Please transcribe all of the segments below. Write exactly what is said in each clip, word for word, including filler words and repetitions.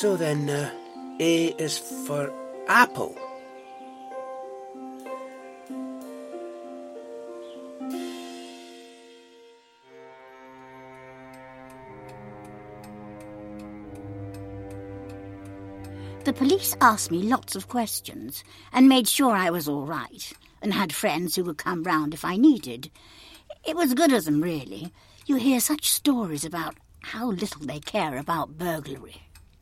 So then, uh, A is for apple. The police asked me lots of questions and made sure I was all right and had friends who would come round if I needed. It was good of them, really. You hear such stories about how little they care about burglary.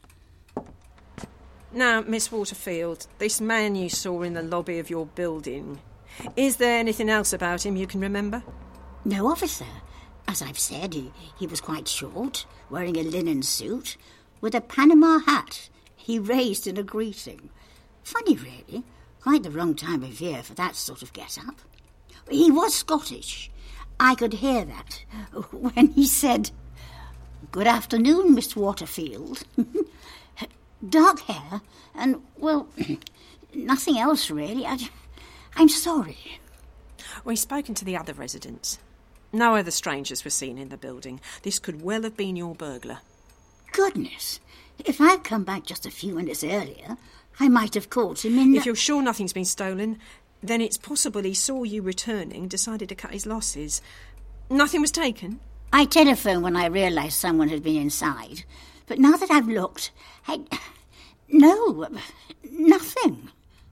Now, Miss Waterfield, this man you saw in the lobby of your building, is there anything else about him you can remember? No, officer. As I've said, he, he was quite short, wearing a linen suit, with a Panama hat he raised in a greeting. Funny, really. Quite the wrong time of year for that sort of get-up. He was Scottish. I could hear that when he said, "Good afternoon, Miss Waterfield." Dark hair and, well, nothing else, really. I, I'm sorry. We've spoken to the other residents. No other strangers were seen in the building. This could well have been your burglar. Goodness. If I'd come back just a few minutes earlier, I might have caught him in... If you're sure nothing's been stolen, then it's possible he saw you returning, decided to cut his losses. Nothing was taken? I telephoned when I realised someone had been inside. But now that I've looked, I... No, nothing.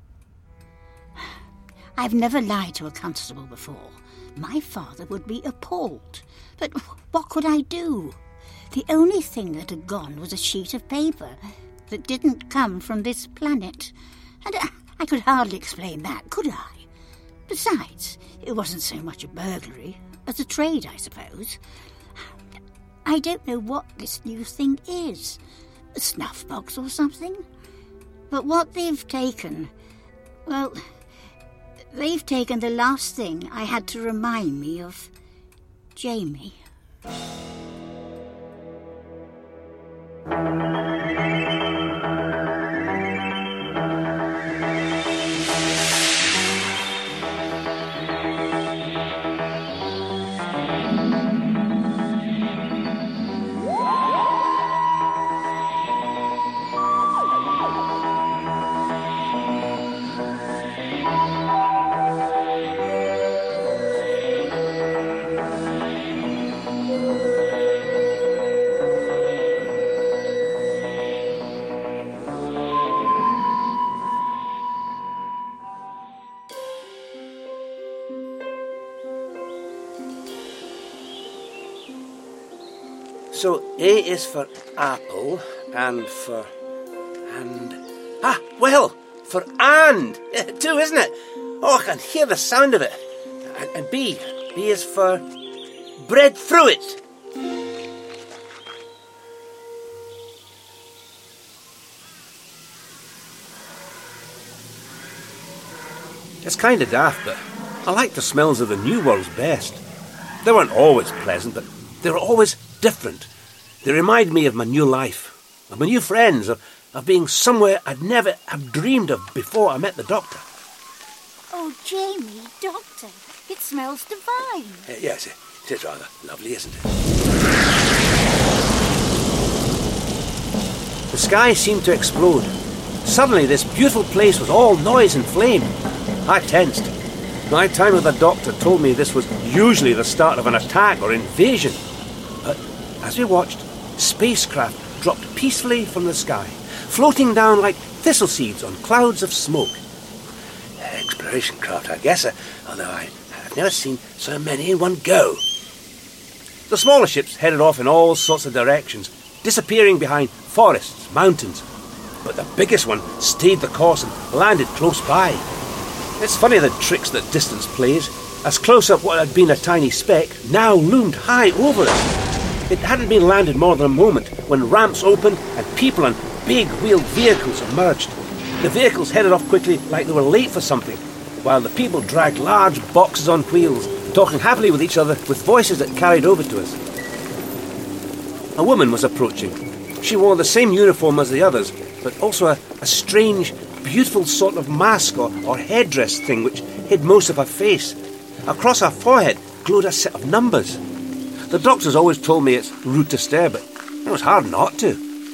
I've never lied to a constable before. My father would be appalled. But what could I do? The only thing that had gone was a sheet of paper that didn't come from this planet. And I could hardly explain that, could I? Besides, it wasn't so much a burglary as a trade, I suppose. I don't know what this new thing is. A snuff box or something? But what they've taken... Well, they've taken the last thing I had to remind me of Jamie. So A is for apple and for... and... Ah, well, for and, too, isn't it? Oh, I can hear the sound of it. And, and B, B is for breadfruit. It's kind of daft, but I like the smells of the New Worlds best. They weren't always pleasant, but they were always different. They remind me of my new life, of my new friends, of, of being somewhere I'd never have dreamed of before I met the doctor. Oh, Jamie, Doctor, it smells divine. Uh, yes, it is rather lovely, isn't it? The sky seemed to explode. Suddenly this beautiful place was all noise and flame. I tensed. My time with the doctor told me this was usually the start of an attack or invasion. But as we watched, spacecraft dropped peacefully from the sky, floating down like thistle seeds on clouds of smoke. Exploration craft, I guess, uh, although I, I've never seen so many in one go. The smaller ships headed off in all sorts of directions, disappearing behind forests, mountains. But the biggest one stayed the course and landed close by. It's funny the tricks that distance plays. As close up what had been a tiny speck now loomed high over us. It hadn't been landed more than a moment when ramps opened and people and big wheeled vehicles emerged. The vehicles headed off quickly like they were late for something, while the people dragged large boxes on wheels, talking happily with each other with voices that carried over to us. A woman was approaching. She wore the same uniform as the others, but also a, a strange, beautiful sort of mask or, or headdress thing which hid most of her face. Across her forehead glowed a set of numbers. The doctors always told me it's rude to stare, but it was hard not to.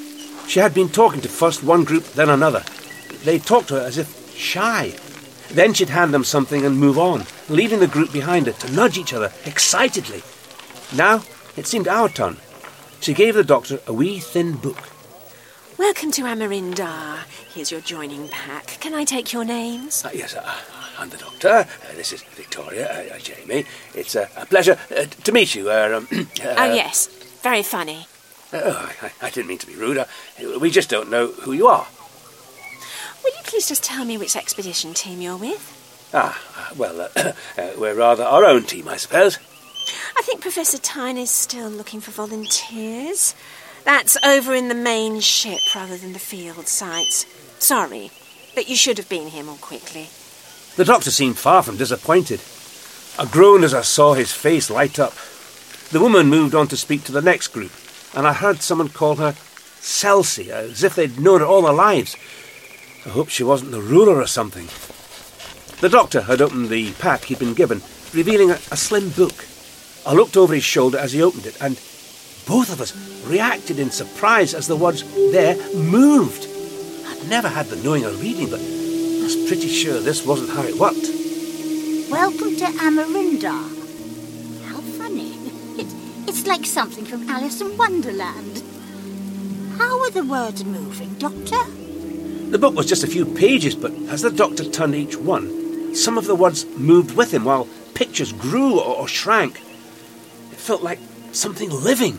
She had been talking to first one group, then another. They talked to her as if shy. Then she'd hand them something and move on, leaving the group behind her to nudge each other excitedly. Now it seemed our turn. She gave the doctor a wee thin book. Welcome to Amarindar. Here's your joining pack. Can I take your names? Uh, yes, uh, I'm the doctor. Uh, this is Victoria, uh, uh, Jamie. It's uh, a pleasure uh, to meet you. Uh, um, uh, oh, yes. Very funny. Uh, oh, I, I didn't mean to be rude. Uh, we just don't know who you are. Will you please just tell me which expedition team you're with? Ah, uh, well, uh, uh, we're rather our own team, I suppose. I think Professor Tyne is still looking for volunteers. That's over in the main ship rather than the field sites. Sorry, but you should have been here more quickly. The doctor seemed far from disappointed. I groaned as I saw his face light up. The woman moved on to speak to the next group, and I heard someone call her Celsi, as if they'd known her all their lives. I hope she wasn't the ruler or something. The doctor had opened the pack he'd been given, revealing a, a slim book. I looked over his shoulder as he opened it, and both of us reacted in surprise as the words there moved. I'd never had the knowing of reading, but I was pretty sure this wasn't how it worked. Welcome to Amarindar. How funny. It, it's like something from Alice in Wonderland. How are the words moving, Doctor? The book was just a few pages, but as the doctor turned each one, some of the words moved with him while pictures grew or, or shrank. It felt like something living.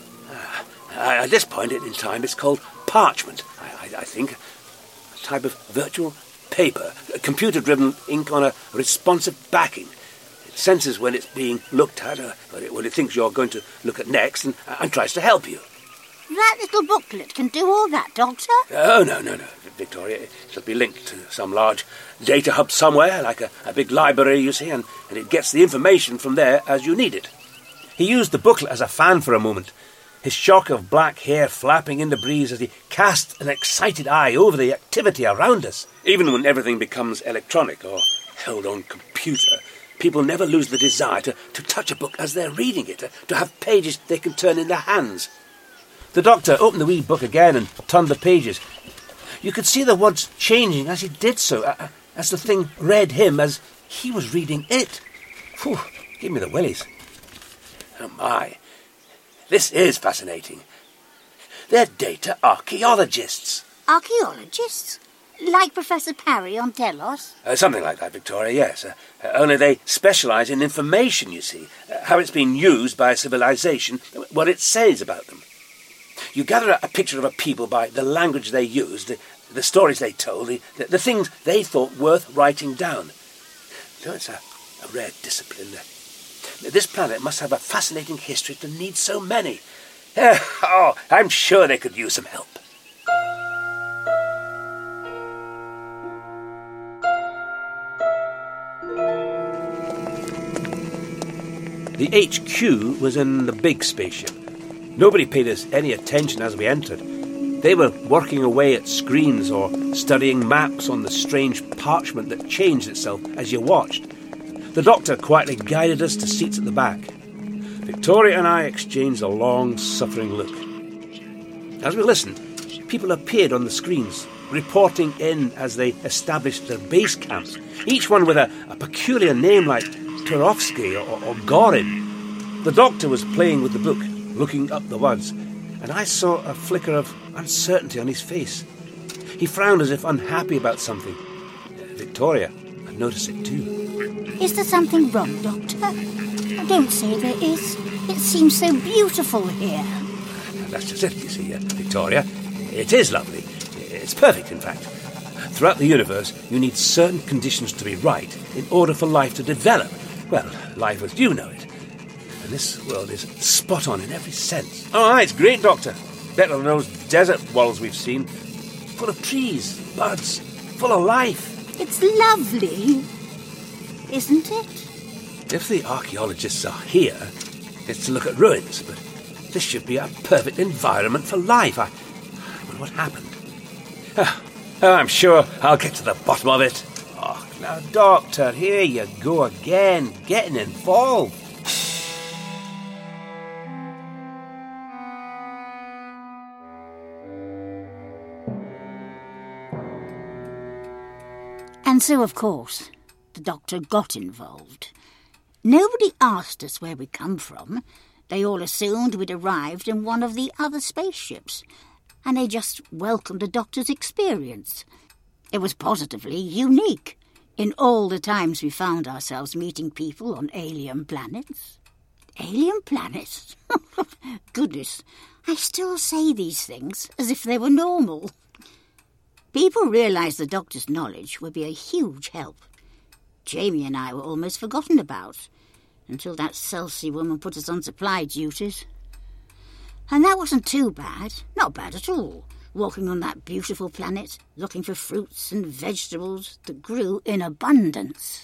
Uh, at this point in time, it's called parchment, I, I, I think. A type of virtual paper, computer-driven ink on a responsive backing. It senses when it's being looked at, or when it thinks you're going to look at next, and, and tries to help you. That little booklet can do all that, Doctor? Oh, no, no, no, Victoria. It'll be linked to some large data hub somewhere, like a, a big library, you see, and, and it gets the information from there as you need it. He used the booklet as a fan for a moment, his shock of black hair flapping in the breeze as he cast an excited eye over the activity around us. Even when everything becomes electronic or held on computer, people never lose the desire to, to touch a book as they're reading it, to, to have pages they can turn in their hands. The doctor opened the wee book again and turned the pages. You could see the words changing as he did so, uh, as the thing read him as he was reading it. Phew, gave me the willies. Oh my, this is fascinating. They're data archaeologists. Archaeologists? Like Professor Parry on Delos? Uh, something like that, Victoria, yes. Uh, uh, only they specialise in information, you see. Uh, how it's been used by a civilization, what it says about them. You gather a picture of a people by the language they used, the, the stories they told, the, the, the things they thought worth writing down. So it's a, a rare discipline. This planet must have a fascinating history to need so many. Uh, oh, I'm sure they could use some help. The H Q was in the big spaceship. Nobody paid us any attention as we entered. They were working away at screens or studying maps on the strange parchment that changed itself as you watched. The doctor quietly guided us to seats at the back. Victoria and I exchanged a long, suffering look. As we listened, people appeared on the screens, reporting in as they established their base camps, each one with a, a peculiar name like Turovsky or, or Gorin. The doctor was playing with the book, looking up the words, and I saw a flicker of uncertainty on his face. He frowned as if unhappy about something. Victoria had noticed it too. Is there something wrong, Doctor? Don't say there is. It seems so beautiful here. That's just it, you see, uh, Victoria. It is lovely. It's perfect, in fact. Throughout the universe, you need certain conditions to be right in order for life to develop. Well, life as you know it. And this world is spot on in every sense. Oh, it's great, Doctor. Better than those desert worlds we've seen. Full of trees, birds, full of life. It's lovely, isn't it? If the archaeologists are here, it's to look at ruins, but this should be a perfect environment for life. I, I wonder what happened. Oh, I'm sure I'll get to the bottom of it. Oh, now, Doctor, here you go again, getting involved. And so, of course, the doctor got involved. Nobody asked us where we'd come from. They all assumed we'd arrived in one of the other spaceships, and they just welcomed the doctor's experience. It was positively unique in all the times we found ourselves meeting people on alien planets. Alien planets? Goodness, I still say these things as if they were normal. People realised the doctor's knowledge would be a huge help. Jamie and I were almost forgotten about, until that Celsey woman put us on supply duties. And that wasn't too bad, not bad at all, walking on that beautiful planet, looking for fruits and vegetables that grew in abundance.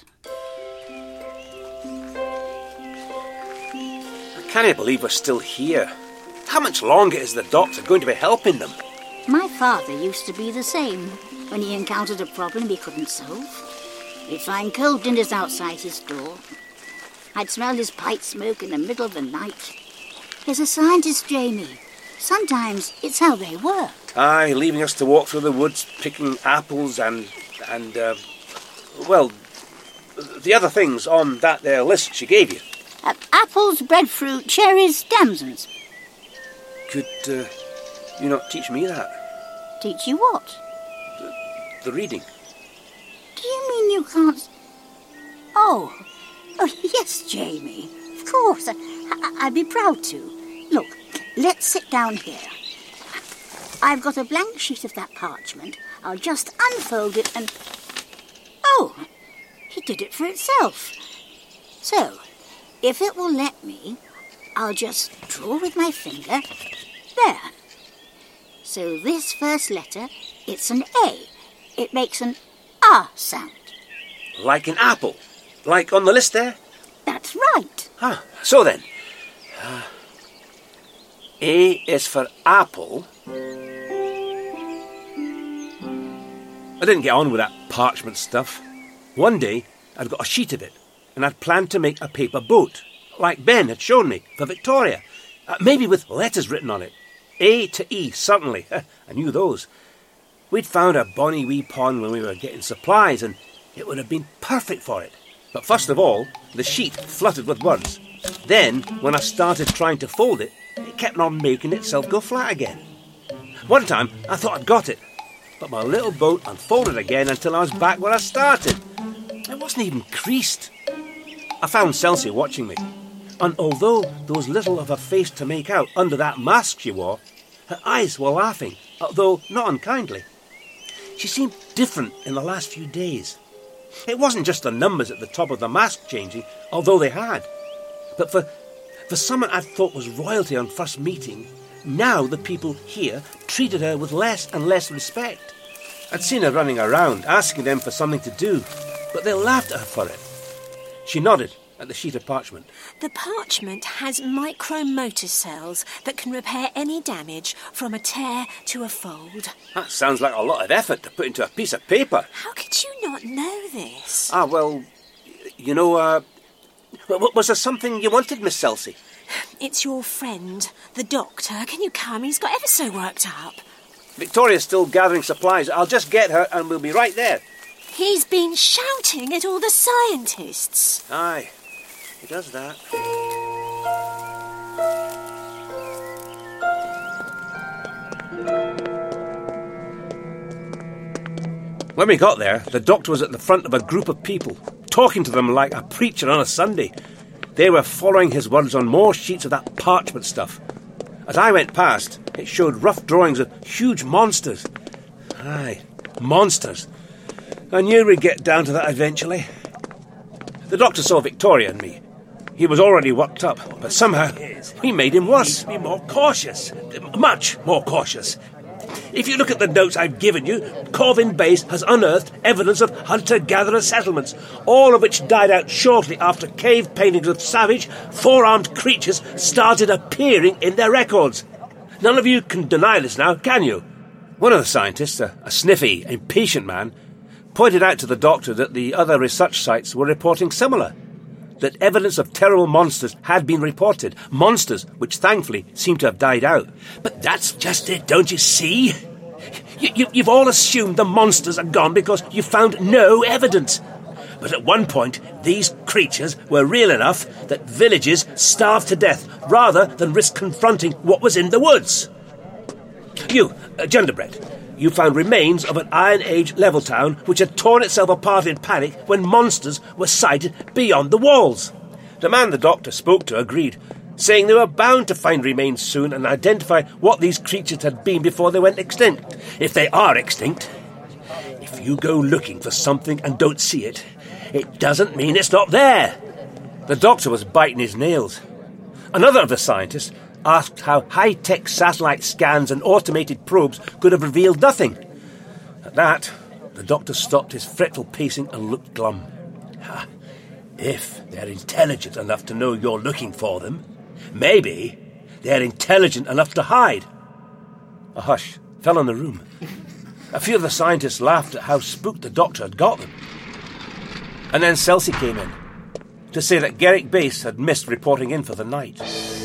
I can't believe we're still here. How much longer is the doctor going to be helping them? My father used to be the same. When he encountered a problem he couldn't solve, he'd find cold dinners outside his door. I'd smell his pipe smoke in the middle of the night. He's a scientist, Jamie. Sometimes it's how they work. Aye, leaving us to walk through the woods, picking apples and, and, uh, well, the other things on that there list she gave you. Uh, apples, breadfruit, cherries, damsons. Could uh, you not teach me that? Teach you what? The, the reading. Do you mean you can't... Oh, oh yes, Jamie. Of course, I, I, I'd be proud to. Look, let's sit down here. I've got a blank sheet of that parchment. I'll just unfold it and... Oh, it did it for itself. So, if it will let me, I'll just draw with my finger. There. So this first letter, it's an A. It makes an R sound. Like an apple? Like on the list there? That's right. Ah, so then. Uh, A is for apple. I didn't get on with that parchment stuff. One day, I'd got a sheet of it, and I'd planned to make a paper boat, like Ben had shown me, for Victoria. Uh, maybe with letters written on it. A to E, certainly. I knew those. We'd found a bonny wee pond when we were getting supplies, and it would have been perfect for it. But first of all, the sheet fluttered with words. Then, when I started trying to fold it, it kept on making itself go flat again. One time, I thought I'd got it, but my little boat unfolded again until I was back where I started. It wasn't even creased. I found Celsey watching me, and although there was little of a face to make out under that mask she wore, her eyes were laughing, although not unkindly. She seemed different in the last few days. It wasn't just the numbers at the top of the mask changing, although they had. But for, for someone I'd thought was royalty on first meeting, now the people here treated her with less and less respect. I'd seen her running around, asking them for something to do, but they laughed at her for it. She nodded at the sheet of parchment. The parchment has micromotor cells that can repair any damage from a tear to a fold. That sounds like a lot of effort to put into a piece of paper. How could you not know this? Ah, well, you know, uh, was there something you wanted, Miss Celsey? It's your friend, the doctor. Can you come? He's got ever so worked up. Victoria's still gathering supplies. I'll just get her and we'll be right there. He's been shouting at all the scientists. Aye, he does that. When we got there, the doctor was at the front of a group of people, talking to them like a preacher on a Sunday. They were following his words on more sheets of that parchment stuff. As I went past, it showed rough drawings of huge monsters. Aye, monsters. I knew we'd get down to that eventually. The doctor saw Victoria and me. He was already worked up, but somehow we made him worse. Be more cautious. Much more cautious. If you look at the notes I've given you, Corvin Base has unearthed evidence of hunter-gatherer settlements, all of which died out shortly after cave paintings of savage, four-armed creatures started appearing in their records. None of you can deny this now, can you? One of the scientists, a, a sniffy, impatient man, pointed out to the doctor that the other research sites were reporting similar, that evidence of terrible monsters had been reported, monsters which thankfully seem to have died out. But that's just it, don't you see? You, you, you've all assumed the monsters are gone because you found no evidence. But at one point, these creatures were real enough that villages starved to death rather than risk confronting what was in the woods. You, uh, Genderbread, you found remains of an Iron Age level town which had torn itself apart in panic when monsters were sighted beyond the walls. The man the doctor spoke to agreed, saying they were bound to find remains soon and identify what these creatures had been before they went extinct. If they are extinct, if you go looking for something and don't see it, it doesn't mean it's not there. The doctor was biting his nails. Another of the scientists asked how high-tech satellite scans and automated probes could have revealed nothing. At that, the doctor stopped his fretful pacing and looked glum. Ha. If they're intelligent enough to know you're looking for them, maybe they're intelligent enough to hide. A hush fell on the room. A few of the scientists laughed at how spooked the doctor had got them. And then Celsi came in to say that Garrick Base had missed reporting in for the night.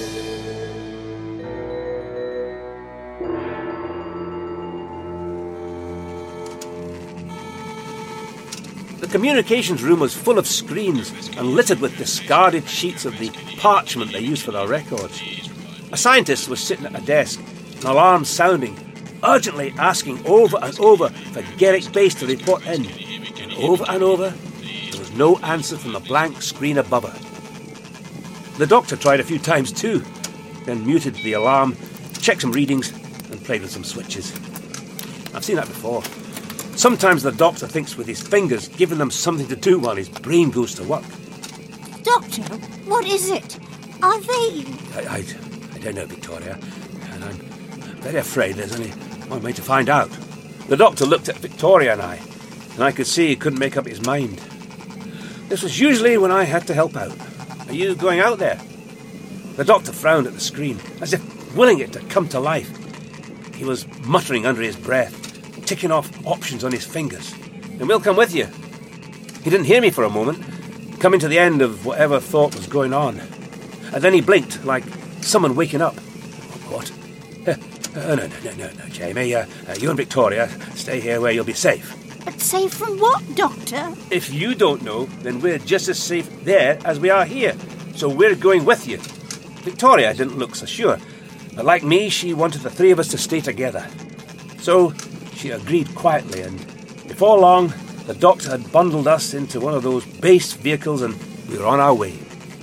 The communications room was full of screens and littered with discarded sheets of the parchment they used for their records. A scientist was sitting at a desk, an alarm sounding, urgently asking over and over for Garrick Base to report in. And over and over, there was no answer from the blank screen above her. The doctor tried a few times too, then muted the alarm, checked some readings, and played with some switches. I've seen that before. Sometimes the doctor thinks with his fingers, giving them something to do while his brain goes to work. Doctor, what is it? Are they... I, I, I don't know, Victoria, and I'm very afraid there's only one way to find out. The doctor looked at Victoria and I, and I could see he couldn't make up his mind. This was usually when I had to help out. Are you going out there? The doctor frowned at the screen, as if willing it to come to life. He was muttering under his breath, ticking off options on his fingers. And we'll come with you. He didn't hear me for a moment, coming to the end of whatever thought was going on. And then he blinked, like someone waking up. What? Uh, uh, no, no, no, no, no, Jamie. Uh, uh, you and Victoria, stay here where you'll be safe. But safe from what, Doctor? If you don't know, then we're just as safe there as we are here. So we're going with you. Victoria didn't look so sure. But like me, she wanted the three of us to stay together. So she agreed quietly, and before long, the doctor had bundled us into one of those base vehicles and we were on our way.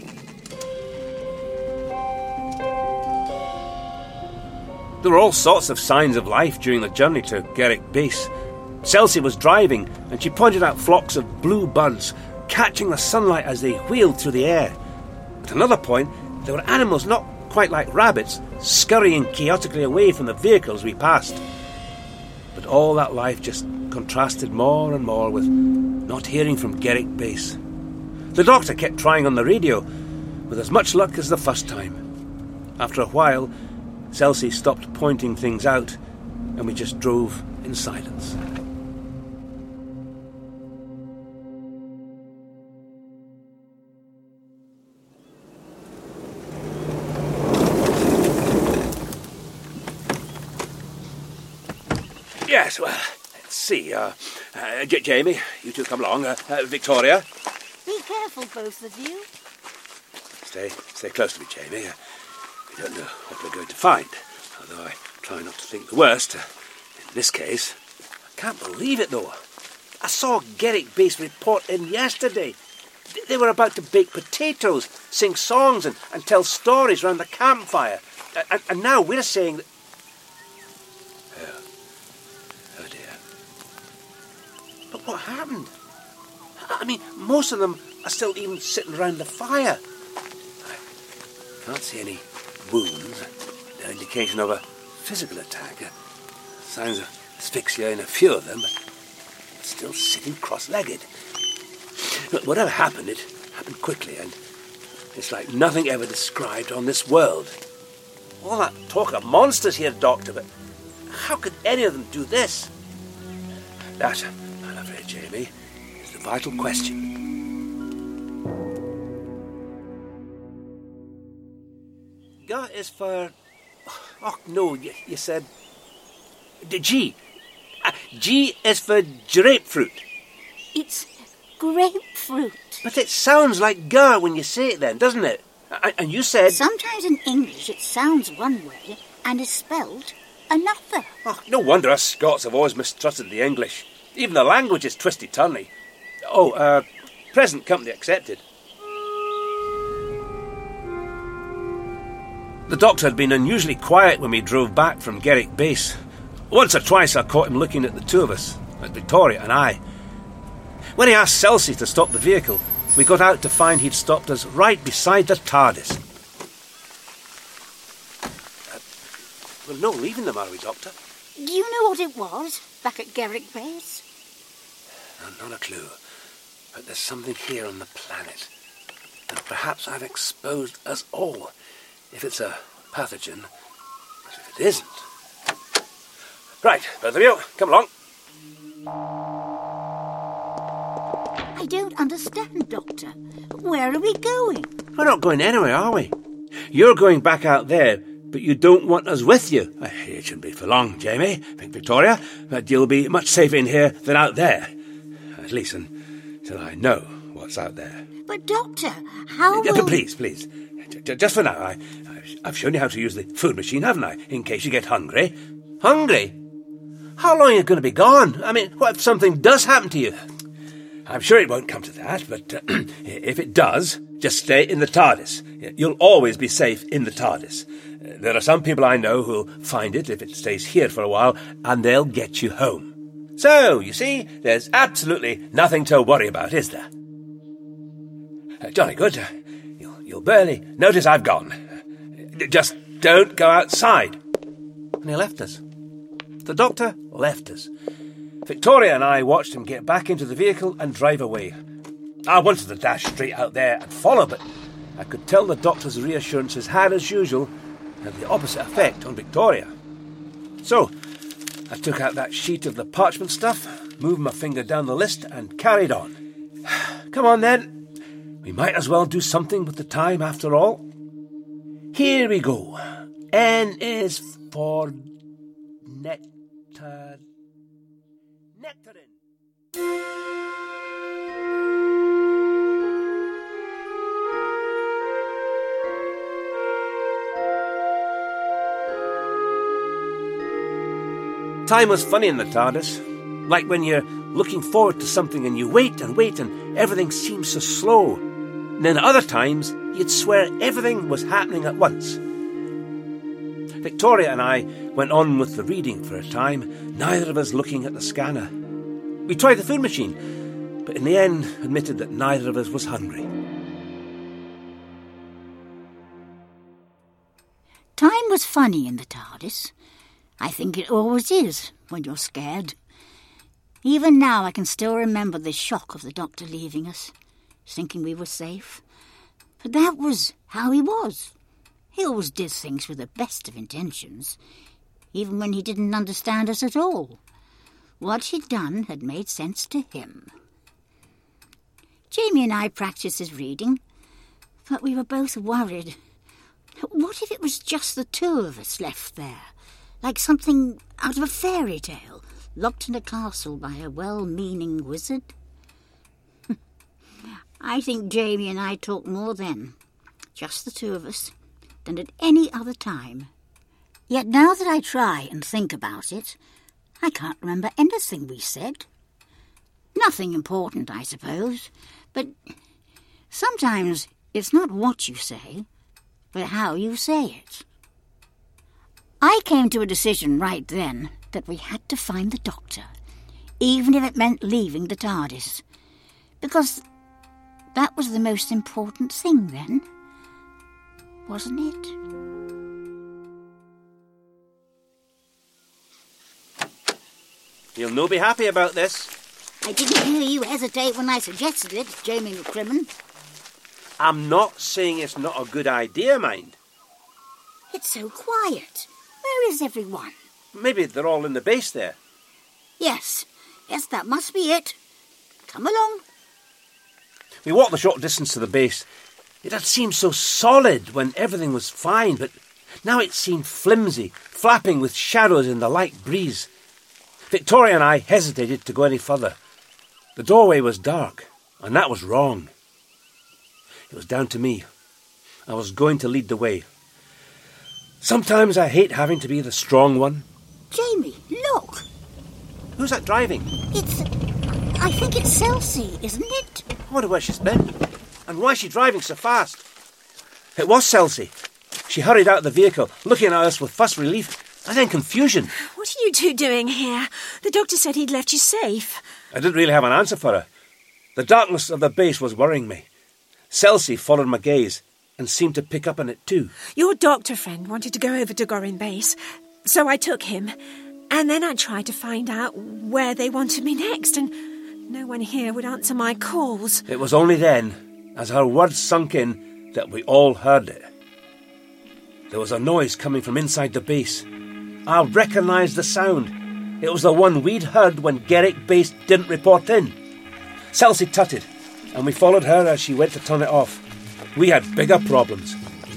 There were all sorts of signs of life during the journey to Garrick Base. Celsi was driving, and she pointed out flocks of blue birds catching the sunlight as they wheeled through the air. At another point, there were animals not quite like rabbits, scurrying chaotically away from the vehicles we passed. But all that life just contrasted more and more with not hearing from Garrick Base. The doctor kept trying on the radio, with as much luck as the first time. After a while, Celsi stopped pointing things out, and we just drove in silence. Yes, well, let's see. Uh, uh, J- Jamie, you two come along. Uh, uh, Victoria. Be careful, both of you. Stay, stay close to me, Jamie. Uh, we don't know what we're going to find, although I try not to think the worst. Uh, in this case, I can't believe it, though. I saw Garrick Base report in yesterday. They were about to bake potatoes, sing songs, and, and tell stories round the campfire. And, and now we're saying that... Oh. Oh, dear. But what happened? I mean, most of them are still even sitting round the fire. I can't see any wounds, no indication of a physical attack. Uh, signs of asphyxia in a few of them, but still sitting cross-legged. But whatever happened, it happened quickly, and it's like nothing ever described on this world. All that talk of monsters here, Doctor, but how could any of them do this? That, I'm afraid, Jamie, is the vital question. G is for... Oh, no, you, you said... G. G is for grapefruit. It's grapefruit. But it sounds like Gur when you say it then, doesn't it? And you said... Sometimes in English it sounds one way and is spelled another. Oh, no wonder us Scots have always mistrusted the English. Even the language is twisty-turny. Oh, uh, present company accepted. The doctor had been unusually quiet when we drove back from Gerrick Base. Once or twice I caught him looking at the two of us, at Victoria and I. When he asked Celsi to stop the vehicle, we got out to find he'd stopped us right beside the TARDIS. Uh, we're not leaving them, are we, Doctor? Do you know what it was back at Gerrick Base? No, not a clue. But there's something here on the planet. And perhaps I've exposed us all. If it's a pathogen, but if it isn't... Right, both of you, come along. I don't understand, Doctor. Where are we going? We're not going anywhere, are we? You're going back out there, but you don't want us with you. It shouldn't be for long, Jamie, think Victoria, but you'll be much safer in here than out there. At least until I know what's out there. But, Doctor, how yeah, will... Please, please. Just for now, I, I've shown you how to use the food machine, haven't I? In case you get hungry. Hungry? How long are you going to be gone? I mean, what if something does happen to you? I'm sure it won't come to that, but uh, if it does, just stay in the TARDIS. You'll always be safe in the TARDIS. Uh, there are some people I know who'll find it if it stays here for a while, and they'll get you home. So, you see, there's absolutely nothing to worry about, is there? Uh, jolly good. You'll, you'll barely notice I've gone. Just don't go outside. And he left us. The doctor left us. Victoria and I watched him get back into the vehicle and drive away. I wanted to dash straight out there and follow, but I could tell the doctor's reassurances had, as usual, had the opposite effect on Victoria. So, I took out that sheet of the parchment stuff, moved my finger down the list, and carried on. Come on, then. We might as well do something with the time, after all. Here we go. N is for nectar... nectarine. Time was funny in the TARDIS. Like when you're looking forward to something and you wait and wait and everything seems so slow. And then at other times, you'd swear everything was happening at once. Victoria and I went on with the reading for a time, neither of us looking at the scanner. We tried the food machine, but in the end admitted that neither of us was hungry. Time was funny in the TARDIS. I think it always is when you're scared. Even now I can still remember the shock of the doctor leaving us, thinking we were safe. But that was how he was. He always did things with the best of intentions, even when he didn't understand us at all. What he'd done had made sense to him. Jamie and I practiced his reading, but we were both worried. What if it was just the two of us left there, like something out of a fairy tale, locked in a castle by a well-meaning wizard? I think Jamie and I talked more then, just the two of us, than at any other time. Yet now that I try and think about it, I can't remember anything we said. Nothing important, I suppose, but sometimes it's not what you say, but how you say it. I came to a decision right then that we had to find the doctor, even if it meant leaving the TARDIS, because that was the most important thing then, wasn't it? You'll no be happy about this. I didn't hear you hesitate when I suggested it, Jamie McCrimmon. I'm not saying it's not a good idea, mind. It's so quiet. Where is everyone? Maybe they're all in the base there. Yes, yes, that must be it. Come along. We walked the short distance to the base. It had seemed so solid when everything was fine, but now it seemed flimsy, flapping with shadows in the light breeze. Victoria and I hesitated to go any further. The doorway was dark, and that was wrong. It was down to me. I was going to lead the way. Sometimes I hate having to be the strong one. Jamie, look. Who's that driving? It's... I think it's Celsi, isn't it? I wonder where she's been. And why is she driving so fast? It was Celsi. She hurried out of the vehicle, looking at us with first relief and then confusion. What are you two doing here? The doctor said he'd left you safe. I didn't really have an answer for her. The darkness of the base was worrying me. Celsi followed my gaze and seemed to pick up on it too. Your doctor friend wanted to go over to Gorin Base, so I took him. And then I tried to find out where they wanted me next, and no one here would answer my calls. It was only then, as her words sunk in, that we all heard it. There was a noise coming from inside the base. I recognised the sound. It was the one we'd heard when Garrick Base didn't report in. Celsi tutted, and we followed her as she went to turn it off. We had bigger problems.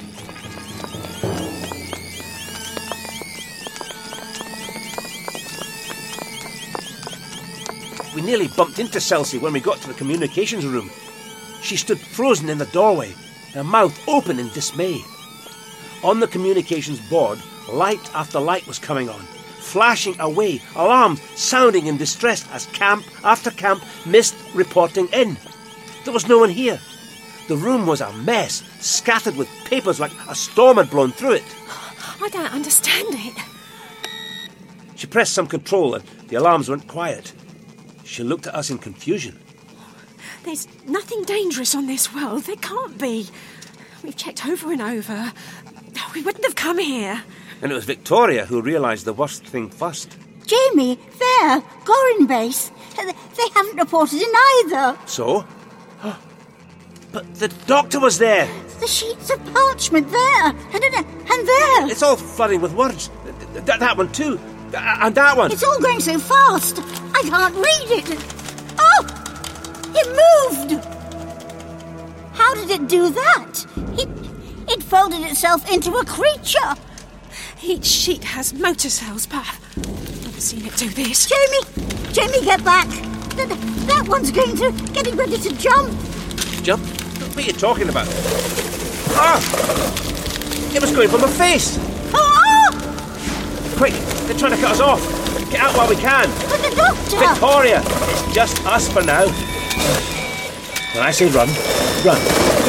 We nearly bumped into Celsi when we got to the communications room. She stood frozen in the doorway, her mouth open in dismay. On the communications board, light after light was coming on, flashing away, alarms sounding in distress as camp after camp missed reporting in. There was no one here. The room was a mess, scattered with papers like a storm had blown through it. I don't understand it. She pressed some control and the alarms went quiet. She looked at us in confusion. There's nothing dangerous on this world. There can't be. We've checked over and over. We wouldn't have come here. And it was Victoria who realised the worst thing first. Jamie, there, Gorin Base. They haven't reported in either. So? But the doctor was there. The sheets of parchment there, and, and, and there. It's all flooding with words. That, that one too. And that one. It's all going so fast. I can't read it. Oh! It moved! How did it do that? It, it folded itself into a creature. Each sheet has motor cells, but I've never seen it do this. Jamie! Jamie, get back! That, that one's going to... getting ready to jump. Jump? What are you talking about? Ah! It was going for my face! Oh! Quick! They're trying to cut us off! Get out while we can! But the doctor! Victoria! It's just us for now. When I say run, run.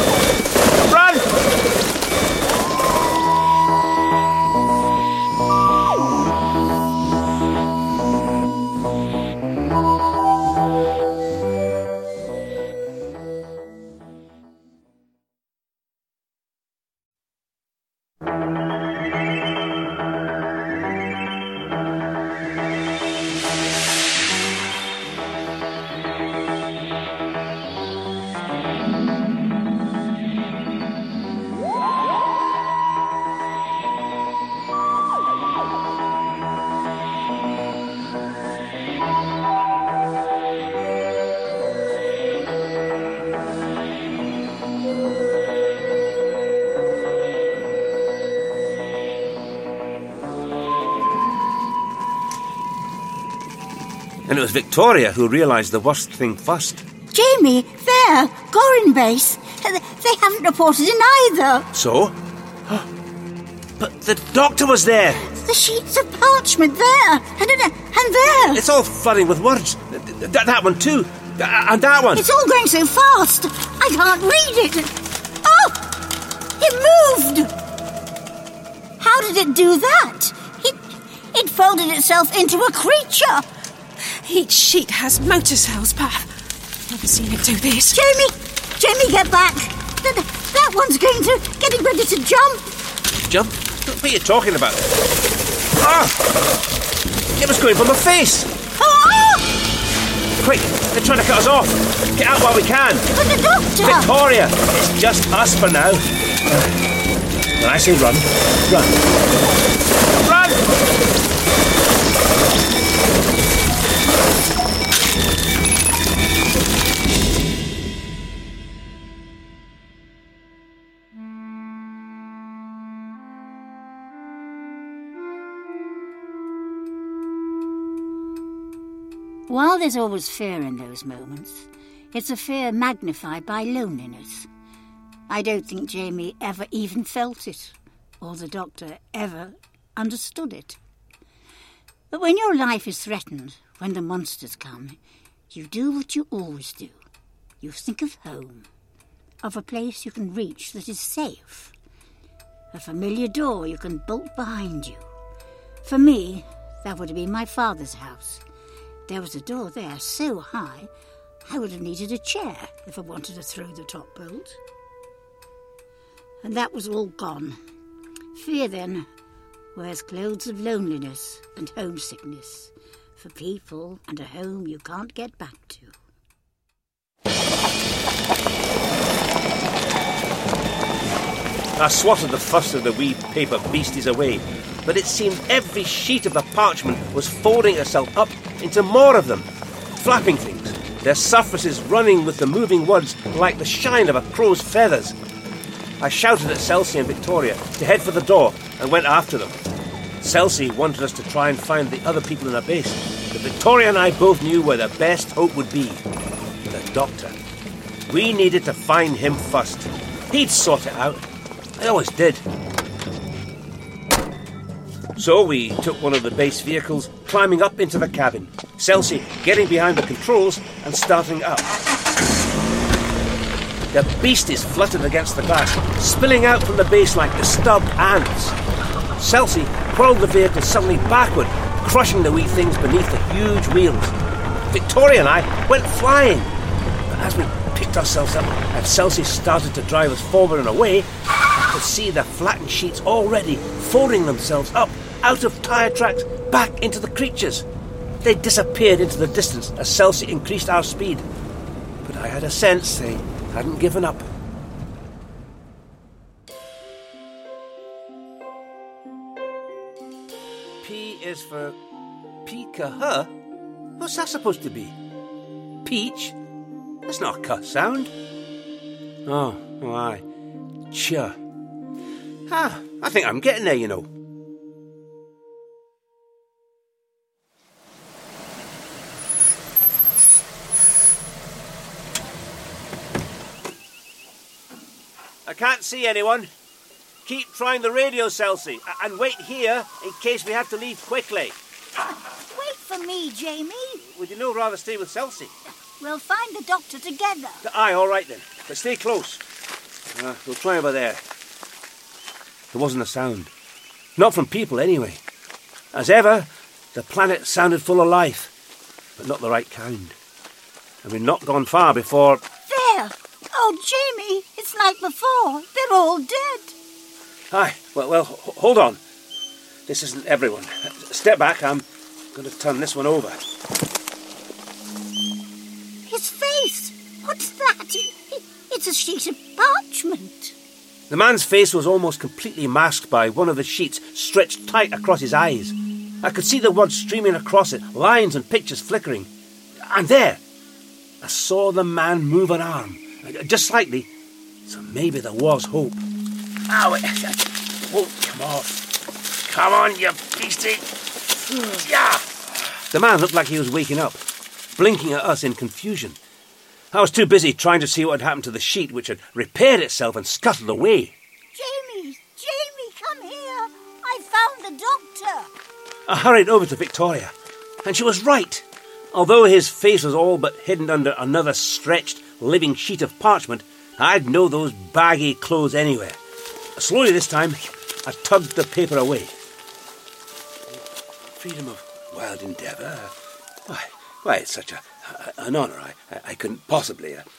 Run! And it was Victoria who realised the worst thing first. Jamie, there, Gorin Base. They haven't reported in either. So? But the doctor was there. The sheets of parchment there, and, and, and there. It's all flooding with words. That, that one too. And that one. It's all going so fast. I can't read it. Oh! It moved! How did it do that? It, it folded itself into a creature. Each sheet has motor cells, but I've never seen it do this. Jamie! Jamie, get back! That, that one's going to... getting ready to jump. Jump? What are you talking about? Ah! It was going for my face! Oh! Quick! They're trying to cut us off! Get out while we can! But the doctor! Victoria! It's just us for now. When I say run, run. Run! While there's always fear in those moments, it's a fear magnified by loneliness. I don't think Jamie ever even felt it, or the doctor ever understood it. But when your life is threatened, when the monsters come, you do what you always do. You think of home, of a place you can reach that is safe, a familiar door you can bolt behind you. For me, that would have been my father's house. There was a door there so high, I would have needed a chair if I wanted to throw the top bolt. And that was all gone. Fear, then, wears clothes of loneliness and homesickness for people and a home you can't get back to. I swatted the first of the wee paper beasties away, but it seemed every sheet of the parchment was folding itself up into more of them, flapping things, their surfaces running with the moving words like the shine of a crow's feathers. I shouted at Celsi and Victoria to head for the door and went after them. Celsi wanted us to try and find the other people in the base, but Victoria and I both knew where the best hope would be. The doctor. We needed to find him first. He'd sort it out. I always did. So we took one of the base vehicles, climbing up into the cabin, Celsi getting behind the controls and starting up. The beasties fluttered against the glass, spilling out from the base like disturbed ants. Celsi whirled the vehicle suddenly backward, crushing the wee things beneath the huge wheels. Victoria and I went flying. But as we picked ourselves up and Celsi started to drive us forward and away, I could see the flattened sheets already folding themselves up out of tyre tracks back into the creatures. They disappeared into the distance as Celsi increased our speed. But I had a sense they hadn't given up. P is for P-K-H? What's that supposed to be? Peach? That's not a K sound. Oh, oh aye. Ch. Ah, I think I'm getting there, you know. I can't see anyone. Keep trying the radio, Celsi, and wait here in case we have to leave quickly. Wait for me, Jamie. Would you no rather stay with Celsi? We'll find the doctor together. Aye, all right then. But stay close. Uh, we'll try over there. There wasn't a sound. Not from people, anyway. As ever, the planet sounded full of life, but not the right kind. And we'd not gone far before... There! Oh, Jamie, it's like before. They're all dead. Aye, well, well, h- hold on. This isn't everyone. Step back, I'm going to turn this one over. His face! What's that? It, it's a sheet of parchment. The man's face was almost completely masked by one of the sheets stretched tight across his eyes. I could see the words streaming across it, lines and pictures flickering. And there, I saw the man move an arm, just slightly, so maybe there was hope. Ow, it won't come off. Come on, you beastie. Yeah. The man looked like he was waking up, blinking at us in confusion. I was too busy trying to see what had happened to the sheet, which had repaired itself and scuttled away. Jamie! Jamie, come here! I found the doctor! I hurried over to Victoria, and she was right. Although his face was all but hidden under another stretched, living sheet of parchment, I'd know those baggy clothes anywhere. Slowly this time, I tugged the paper away. Freedom of wild endeavour. Why, why, it's such a, a an honour. I, I, I couldn't possibly. Uh...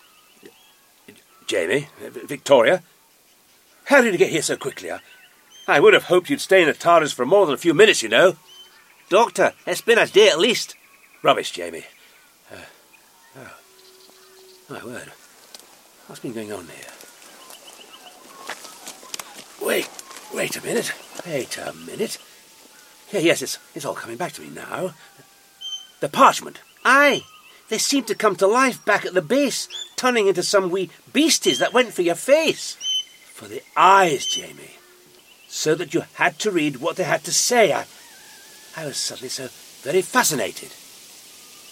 Jamie, Victoria, how did you get here so quickly? I, I would have hoped you'd stay in the TARDIS for more than a few minutes, you know. Doctor, it's been a day at least. Rubbish, Jamie. Uh, oh, my word. What's been going on here? Wait, wait a minute. Wait a minute. Yeah, yes, it's, it's all coming back to me now. The parchment. Aye, they seemed to come to life back at the base, turning into some wee beasties that went for your face. For the eyes, Jamie. So that you had to read what they had to say. I, I was suddenly so very fascinated.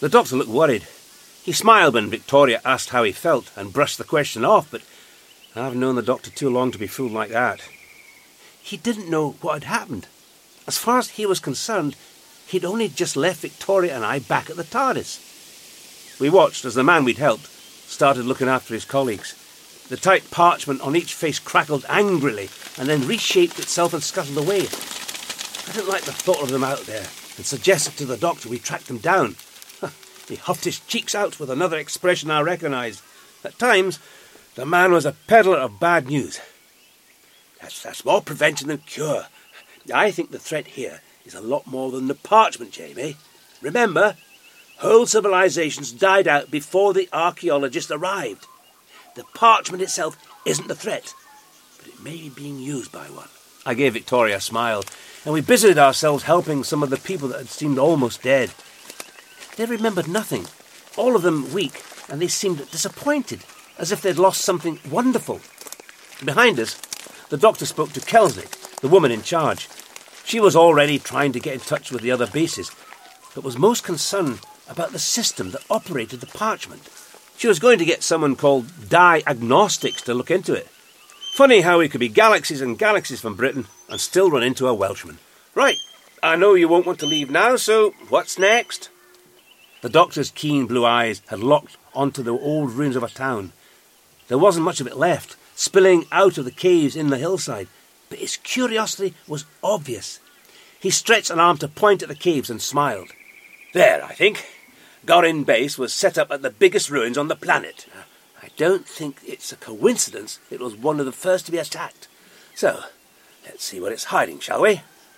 The doctor looked worried. He smiled when Victoria asked how he felt and brushed the question off, but I've known the doctor too long to be fooled like that. He didn't know what had happened. As far as he was concerned, he'd only just left Victoria and I back at the TARDIS. We watched as the man we'd helped started looking after his colleagues. The tight parchment on each face crackled angrily and then reshaped itself and scuttled away. I didn't like the thought of them out there and suggested to the doctor we track them down. He huffed his cheeks out with another expression I recognised. At times, the man was a peddler of bad news. That's, that's more prevention than cure. I think the threat here is a lot more than the parchment, Jamie. Remember, whole civilizations died out before the archaeologists arrived. The parchment itself isn't the threat, but it may be being used by one. I gave Victoria a smile, and we busied ourselves helping some of the people that had seemed almost dead. They remembered nothing, all of them weak, and they seemed disappointed, as if they'd lost something wonderful. Behind us, the doctor spoke to Kelsnick, the woman in charge. She was already trying to get in touch with the other bases, but was most concerned about the system that operated the parchment. She was going to get someone called Diagnostics to look into it. Funny how we could be galaxies and galaxies from Britain and still run into a Welshman. Right, I know you won't want to leave now, so what's next? The doctor's keen blue eyes had locked onto the old ruins of a town. There wasn't much of it left, spilling out of the caves in the hillside, but his curiosity was obvious. He stretched an arm to point at the caves and smiled. There, I think. Gorin Base was set up at the biggest ruins on the planet. I don't think it's a coincidence it was one of the first to be attacked. So, let's see what it's hiding, shall we?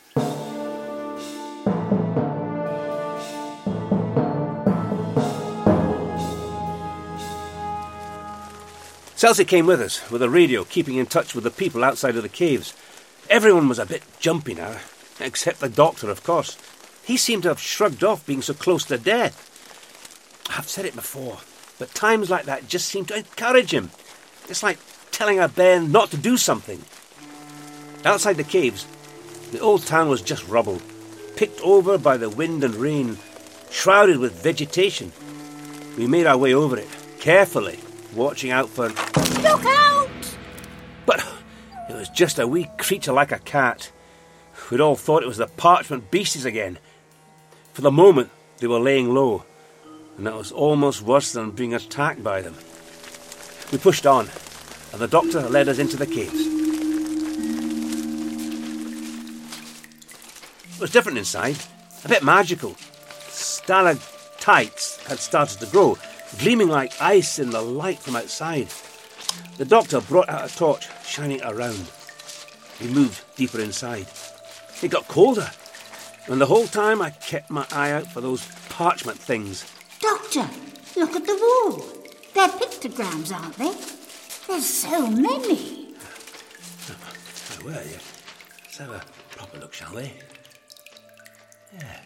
Celsi came with us, with a radio, keeping in touch with the people outside of the caves. Everyone was a bit jumpy now, except the doctor, of course. He seemed to have shrugged off being so close to death. I've said it before, but times like that just seem to encourage him. It's like telling a bear not to do something. Outside the caves, the old town was just rubble, picked over by the wind and rain, shrouded with vegetation. We made our way over it, carefully, watching out for... Look out! But it was just a wee creature like a cat. We'd all thought it was the parchment beasties again. For the moment, they were laying low, and that was almost worse than being attacked by them. We pushed on, and the doctor led us into the caves. It was different inside, a bit magical. Stalactites had started to grow, gleaming like ice in the light from outside. The doctor brought out a torch, shining it around. We moved deeper inside. It got colder, and the whole time I kept my eye out for those parchment things. Doctor, look at the wall. They're pictograms, aren't they? There's so many. Oh, well, yeah. Let's have a proper look, shall we? Yeah.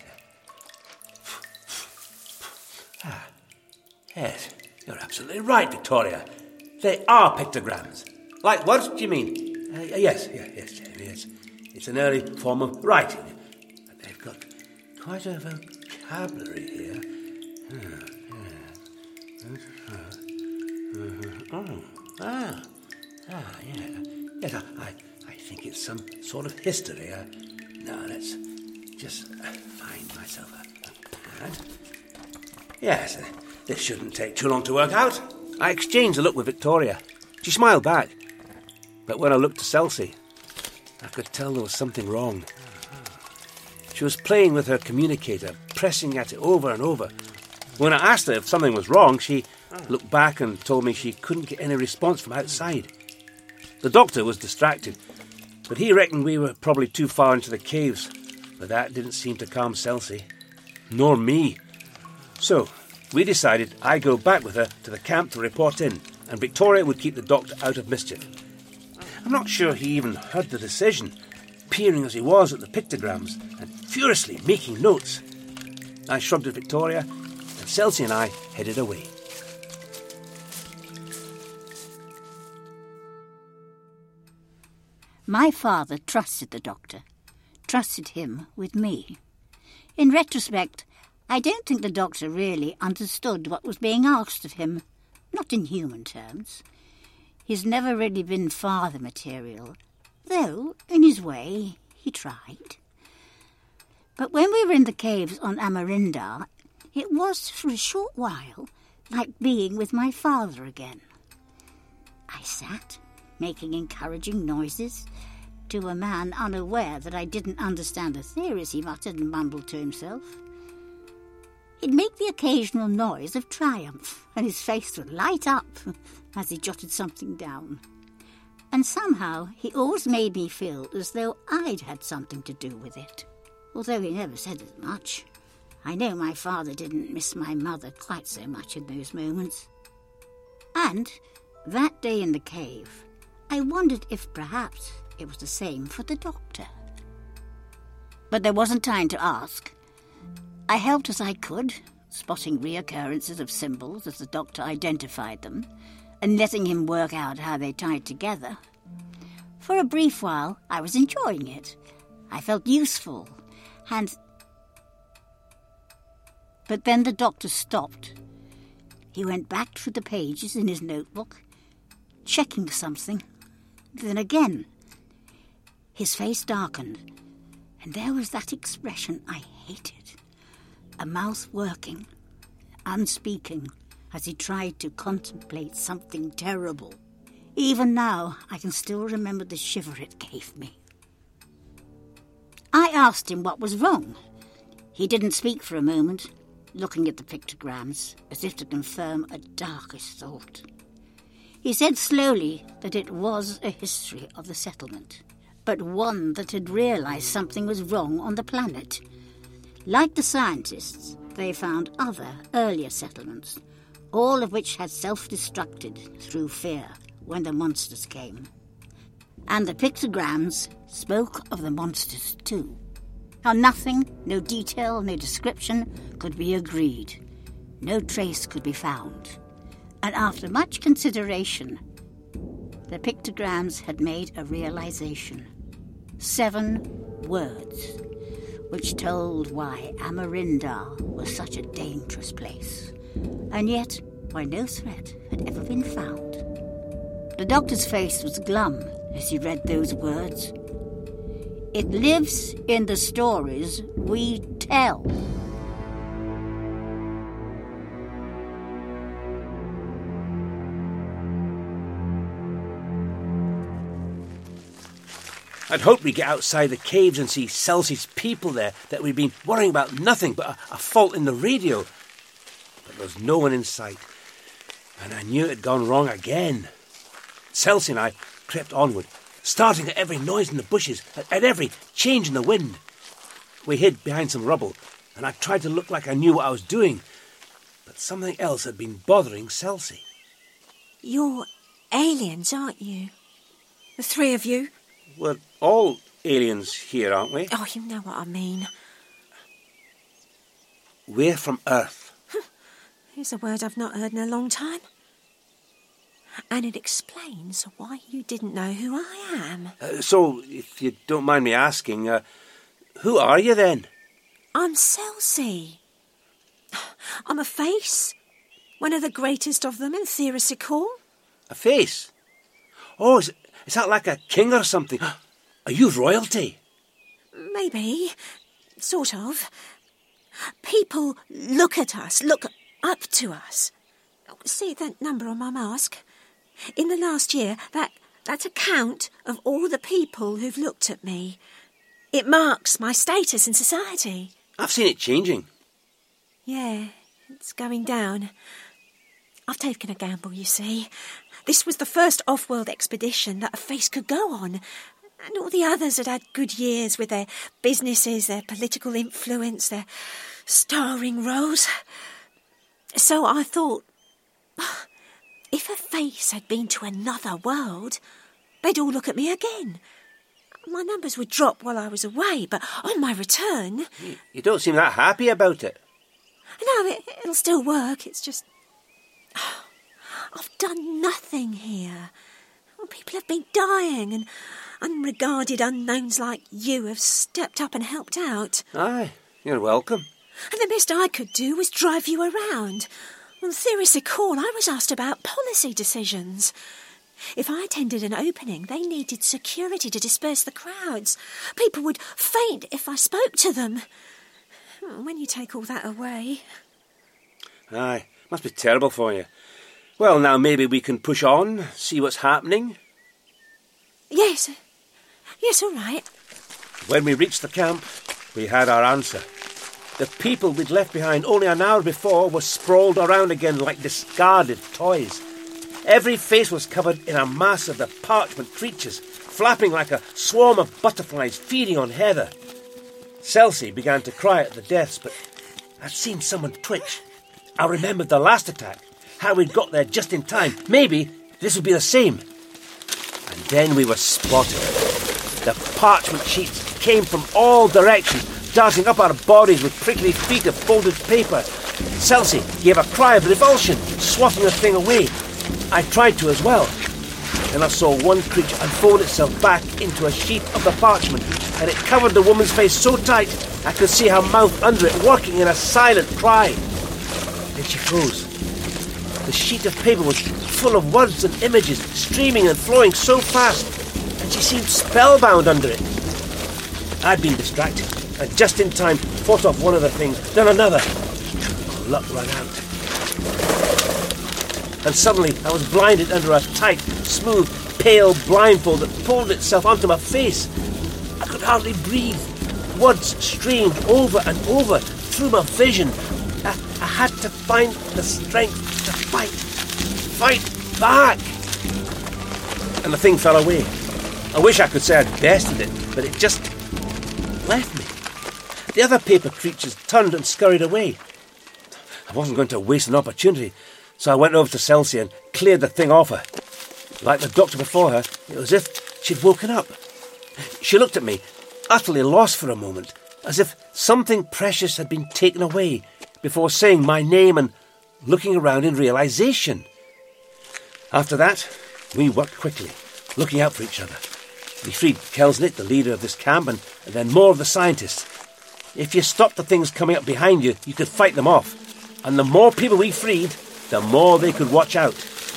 Ah. Yes, you're absolutely right, Victoria. They are pictograms. Like what do you mean? Uh, yes, yes, yes, Jamie, yes. It's an early form of writing. But they've got quite a vocabulary here. Oh, yeah. Oh, ah, ah, yeah. Yes, I, I, I think it's some sort of history. Uh, now, let's just find myself a, a pad. Yes, uh, this shouldn't take too long to work out. I exchanged a look with Victoria. She smiled back. But when I looked to Celsi, I could tell there was something wrong. She was playing with her communicator, pressing at it over and over. When I asked her if something was wrong, she looked back and told me she couldn't get any response from outside. The doctor was distracted, but he reckoned we were probably too far into the caves. But that didn't seem to calm Celsi, nor me. So we decided I'd go back with her to the camp to report in, and Victoria would keep the doctor out of mischief. I'm not sure he even heard the decision, peering as he was at the pictograms and furiously making notes. I shrugged at Victoria, and Celsi and I headed away. My father trusted the doctor, trusted him with me. In retrospect, I don't think the doctor really understood what was being asked of him, not in human terms. He's never really been father material, though, in his way, he tried. But when we were in the caves on Amarindar, it was, for a short while, like being with my father again. I sat, making encouraging noises, to a man unaware that I didn't understand the theories he muttered and mumbled to himself. He'd make the occasional noise of triumph, and his face would light up as he jotted something down. And somehow he always made me feel as though I'd had something to do with it, although he never said as much. I know my father didn't miss my mother quite so much in those moments. And that day in the cave, I wondered if perhaps it was the same for the doctor. But there wasn't time to ask. I helped as I could, spotting reoccurrences of symbols as the doctor identified them, and letting him work out how they tied together. For a brief while, I was enjoying it. I felt useful, and... But then the doctor stopped. He went back through the pages in his notebook, checking something. Then again. His face darkened, and there was that expression I hated. A mouth working, unspeaking, as he tried to contemplate something terrible. Even now, I can still remember the shiver it gave me. I asked him what was wrong. He didn't speak for a moment, looking at the pictograms, as if to confirm a darkest thought. He said slowly that it was a history of the settlement, but one that had realised something was wrong on the planet. Like the scientists, they found other, earlier settlements, all of which had self-destructed through fear when the monsters came. And the pictograms spoke of the monsters too. How nothing, no detail, no description could be agreed. No trace could be found. And after much consideration, the pictograms had made a realization. Seven words, which told why Amarindar was such a dangerous place, and yet why no threat had ever been found. The doctor's face was glum as he read those words. It lives in the stories we tell. I'd hoped we'd get outside the caves and see Celsie's people there, that we'd been worrying about nothing but a, a fault in the radio. But there was no one in sight, and I knew it had gone wrong again. Celsie and I crept onward, starting at every noise in the bushes, at, at every change in the wind. We hid behind some rubble, and I tried to look like I knew what I was doing, but something else had been bothering Celsie. You're aliens, aren't you? The three of you? We're all aliens here, aren't we? Oh, you know what I mean. We're from Earth. Here's a word I've not heard in a long time. And it explains why you didn't know who I am. Uh, so, if you don't mind me asking, uh, who are you then? I'm Celsie. I'm a face. One of the greatest of them in Theorisicall. A face? Oh, is, is that like a king or something? Are you royalty? Maybe. Sort of. People look at us, look up to us. See that number on my mask? In the last year, that that's a count of all the people who've looked at me. It marks my status in society. I've seen it changing. Yeah, it's going down. I've taken a gamble, you see. This was the first off-world expedition that a face could go on. And all the others had had good years with their businesses, their political influence, their starring roles. So I thought, if a face had been to another world, they'd all look at me again. My numbers would drop while I was away, but on my return... You, you don't seem that happy about it. No, it, it'll still work. It's just... I've done nothing here. People have been dying, and unregarded unknowns like you have stepped up and helped out. Aye, you're welcome. And the best I could do was drive you around. On Theorisy Call, I was asked about policy decisions. If I attended an opening, they needed security to disperse the crowds. People would faint if I spoke to them. When you take all that away... Aye, must be terrible for you. Well, now maybe we can push on, see what's happening. Yes. Yes, all right. When we reached the camp, we had our answer. The people we'd left behind only an hour before were sprawled around again like discarded toys. Every face was covered in a mass of the parchment creatures, flapping like a swarm of butterflies feeding on heather. Celsi began to cry at the deaths, but I'd seen someone twitch. I remembered the last attack, how we'd got there just in time. Maybe this would be the same. And then we were spotted. The parchment sheets came from all directions, darting up our bodies with prickly feet of folded paper. Celsi gave a cry of revulsion, swatting the thing away. I tried to as well. Then I saw one creature unfold itself back into a sheet of the parchment, and it covered the woman's face so tight I could see her mouth under it, working in a silent cry. Then she froze. The sheet of paper was full of words and images, streaming and flowing so fast, and she seemed spellbound under it. I'd been distracted, and just in time fought off one of the things, then another. Luck ran out. And suddenly I was blinded under a tight, smooth, pale blindfold that pulled itself onto my face. I could hardly breathe. Words streamed over and over through my vision. I, I had to find the strength to fight. Fight back! And the thing fell away. I wish I could say I'd bested it, but it just left me. The other paper creatures turned and scurried away. I wasn't going to waste an opportunity, so I went over to Celsi and cleared the thing off her. Like the doctor before her, it was as if she'd woken up. She looked at me, utterly lost for a moment, as if something precious had been taken away, before saying my name and looking around in realisation. After that, we worked quickly, looking out for each other. We freed Kelsnick, the leader of this camp, and, and then more of the scientists. If you stopped the things coming up behind you, you could fight them off. And the more people we freed, the more they could watch out.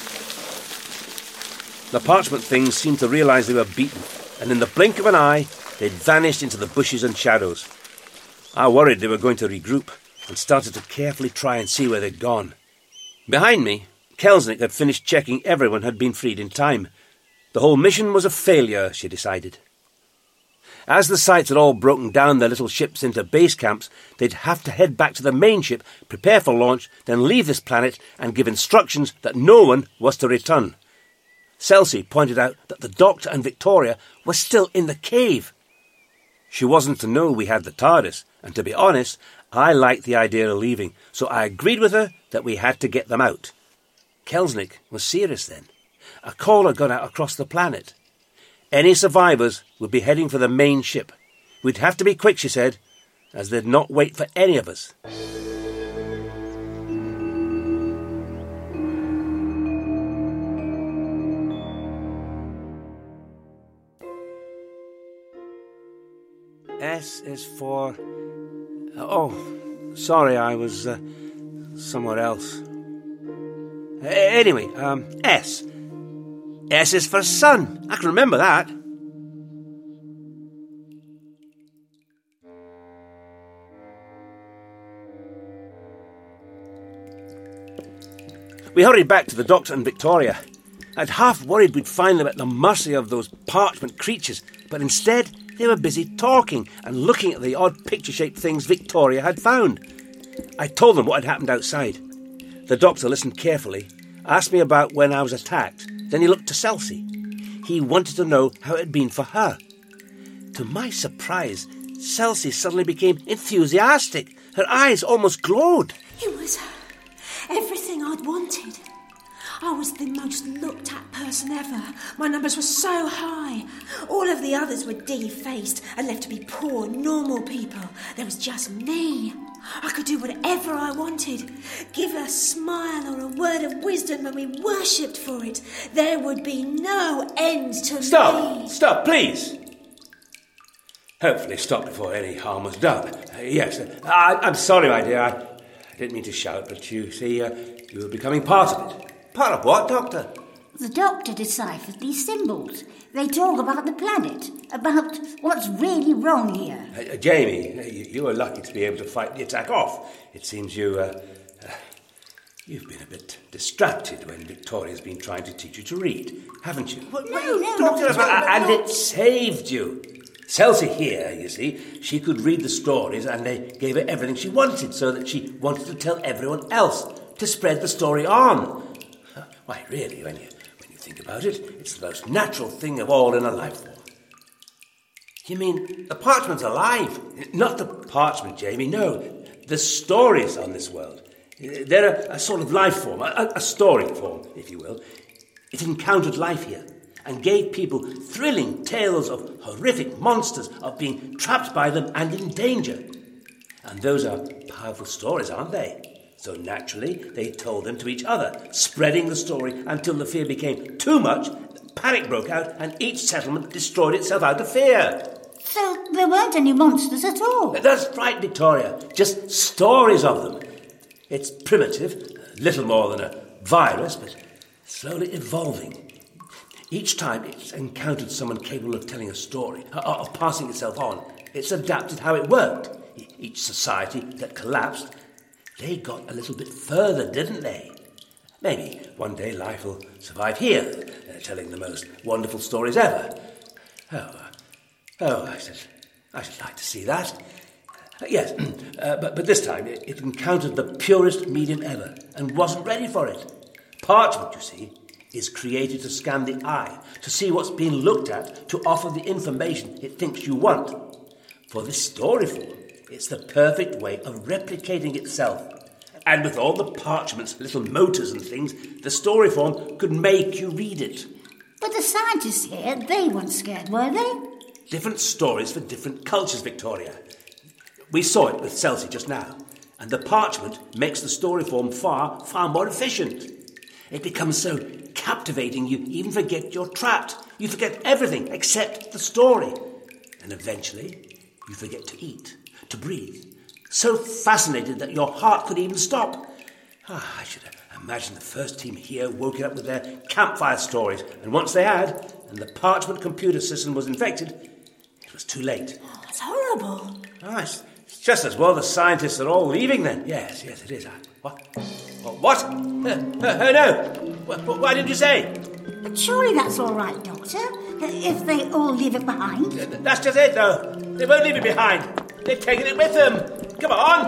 The parchment things seemed to realise they were beaten, and in the blink of an eye, they'd vanished into the bushes and shadows. I worried they were going to regroup, and started to carefully try and see where they'd gone. Behind me, Kelsnick had finished checking everyone had been freed in time. The whole mission was a failure, she decided. As the sites had all broken down their little ships into base camps, they'd have to head back to the main ship, prepare for launch, then leave this planet and give instructions that no one was to return. Celsi pointed out that the Doctor and Victoria were still in the cave. She wasn't to know we had the TARDIS, and to be honest, I liked the idea of leaving, so I agreed with her that we had to get them out. Kelsnick was serious then. A call had gone out across the planet. Any survivors would be heading for the main ship. We'd have to be quick, she said, as they'd not wait for any of us. S is for... Oh, sorry, I was uh, somewhere else. Uh, anyway, um, S. S is for sun. I can remember that. We hurried back to the Doctor and Victoria. I'd half worried we'd find them at the mercy of those parchment creatures, but instead they were busy talking and looking at the odd picture-shaped things Victoria had found. I told them what had happened outside. The Doctor listened carefully, asked me about when I was attacked. Then he looked to Celsi. He wanted to know how it had been for her. To my surprise, Celsi suddenly became enthusiastic. Her eyes almost glowed. It was everything I'd wanted. I was the most looked at person ever. My numbers were so high. All of the others were defaced and left to be poor, normal people. There was just me. I could do whatever I wanted. Give a smile or a word of wisdom and we worshipped for it. There would be no end to Stop! me. Stop, please! hopefully stop before any harm was done. Uh, yes, uh, I, I'm sorry, my dear. I, I didn't mean to shout, but you see, uh, you were becoming part of it. Part of what, Doctor? The Doctor deciphered these symbols. They talk about the planet, about what's really wrong here. Uh, uh, Jamie, uh, you, you were lucky to be able to fight the attack off. It seems you, uh, uh, you've been a bit distracted when Victoria's been trying to teach you to read, haven't you? Well, no, no, Doctor, not at all, and no. it saved you. Celsi here, you see, she could read the stories and they gave her everything she wanted so that she wanted to tell everyone else, to spread the story on. Why, really, when you, when you think about it, it's the most natural thing of all in a life form. You mean the parchment's alive? Not the parchment, Jamie, no. The stories on this world. They're a, a sort of life form, a, a story form, if you will. It encountered life here and gave people thrilling tales of horrific monsters, of being trapped by them and in danger. And those are powerful stories, aren't they? So naturally, they told them to each other, spreading the story until the fear became too much, panic broke out, and each settlement destroyed itself out of fear. So there weren't any monsters at all? That's right, Victoria. Just stories of them. It's primitive, little more than a virus, but slowly evolving. Each time it's encountered someone capable of telling a story, of passing itself on, it's adapted how it worked. Each society that collapsed, they got a little bit further, didn't they? Maybe one day life will survive here, uh, telling the most wonderful stories ever. Oh, uh, oh, I should, I should like to see that. Uh, yes, uh, but, but this time it, it encountered the purest medium ever and wasn't ready for it. Parchment, you see, is created to scan the eye, to see what's being looked at, to offer the information it thinks you want. For this story form, it's the perfect way of replicating itself. And with all the parchment's little motors and things, the story form could make you read it. But the scientists here, they weren't scared, were they? Different stories for different cultures, Victoria. We saw it with Celsi just now. And the parchment makes the story form far, far more efficient. It becomes so captivating you even forget you're trapped. You forget everything except the story. And eventually, you forget to eat, to breathe. So fascinated that your heart could even stop. Ah, I should imagine the first team here woke up with their campfire stories. And once they had, and the parchment computer system was infected, it was too late. Oh, it's horrible. Ah, it's, it's just as well the scientists are all leaving then. Yes, yes, it is. What? What? Uh, uh, oh, no. What, why didn't you say? But surely that's all right, Doctor, if they all leave it behind. That's just it, though. They won't leave it behind. They've taken it with them. Come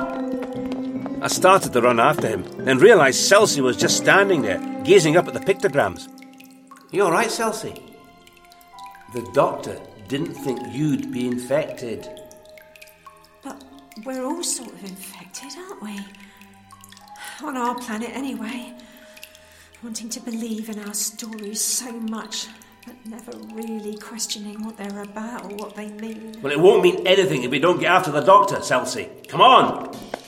on! I started to run after him, then realised Celsi was just standing there, gazing up at the pictograms. You all right, Celsi? The doctor didn't think you'd be infected. But we're all sort of infected, aren't we? On our planet, anyway. Wanting to believe in our stories so much, but never really questioning what they're about or what they mean. Well, it won't mean anything if we don't get after the doctor, Celsi. Come on!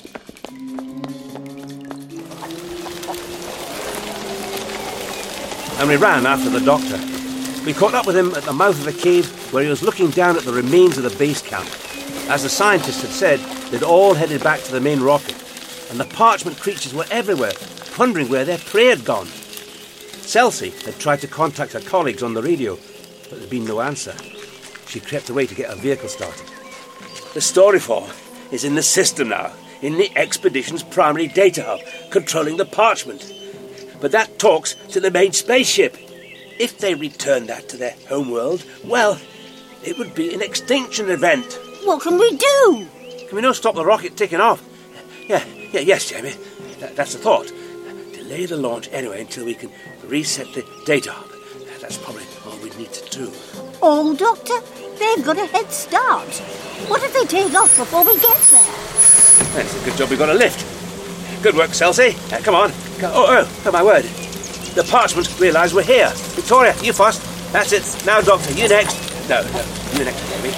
And we ran after the doctor. We caught up with him at the mouth of the cave where he was looking down at the remains of the base camp. As the scientists had said, they'd all headed back to the main rocket, and the parchment creatures were everywhere, wondering where their prey had gone. Celsi had tried to contact her colleagues on the radio, but there'd been no answer. She crept away to get her vehicle started. The story form is in the system now, in the expedition's primary data hub, controlling the parchment. But that talks to the main spaceship. If they return that to their homeworld, well, it would be an extinction event. What can we do? Can we not stop the rocket taking off? Yeah, yeah, yes, Jamie. That, that's the thought. Delay the launch anyway until we can reset the data hub. That's probably all we need to do. Oh, Doctor, they've got a head start. What if they take off before we get there? It's a good job we got a lift. Good work, Celsi. Uh, come on. Go. Oh, oh, oh, my word. The parchment realised we're here. Victoria, you first. That's it. Now, Doctor, you next. No, no, you next, Jamie.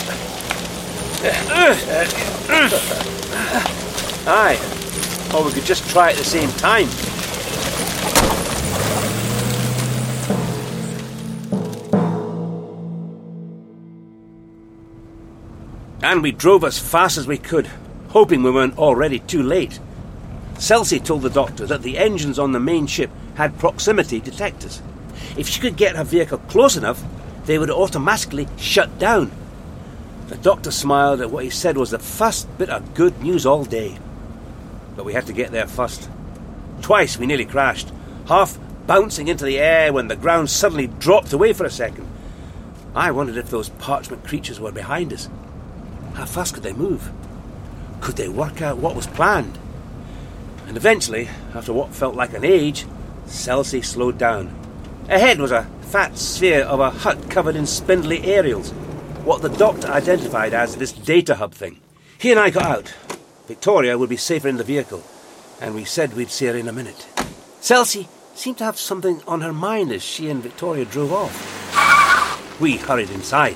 Aye. Or we could just try at the same time. And we drove as fast as we could, hoping we weren't already too late. Celsi told the doctor that the engines on the main ship had proximity detectors. If she could get her vehicle close enough, they would automatically shut down. The doctor smiled at what he said was the first bit of good news all day. But we had to get there first. Twice we nearly crashed, half bouncing into the air when the ground suddenly dropped away for a second. I wondered if those parchment creatures were behind us. How fast could they move? Could they work out what was planned? And eventually, after what felt like an age, Celsi slowed down. Ahead was a fat sphere of a hut covered in spindly aerials, what the doctor identified as this data hub thing. He and I got out. Victoria would be safer in the vehicle, and we said we'd see her in a minute. Celsi seemed to have something on her mind as she and Victoria drove off. We hurried inside.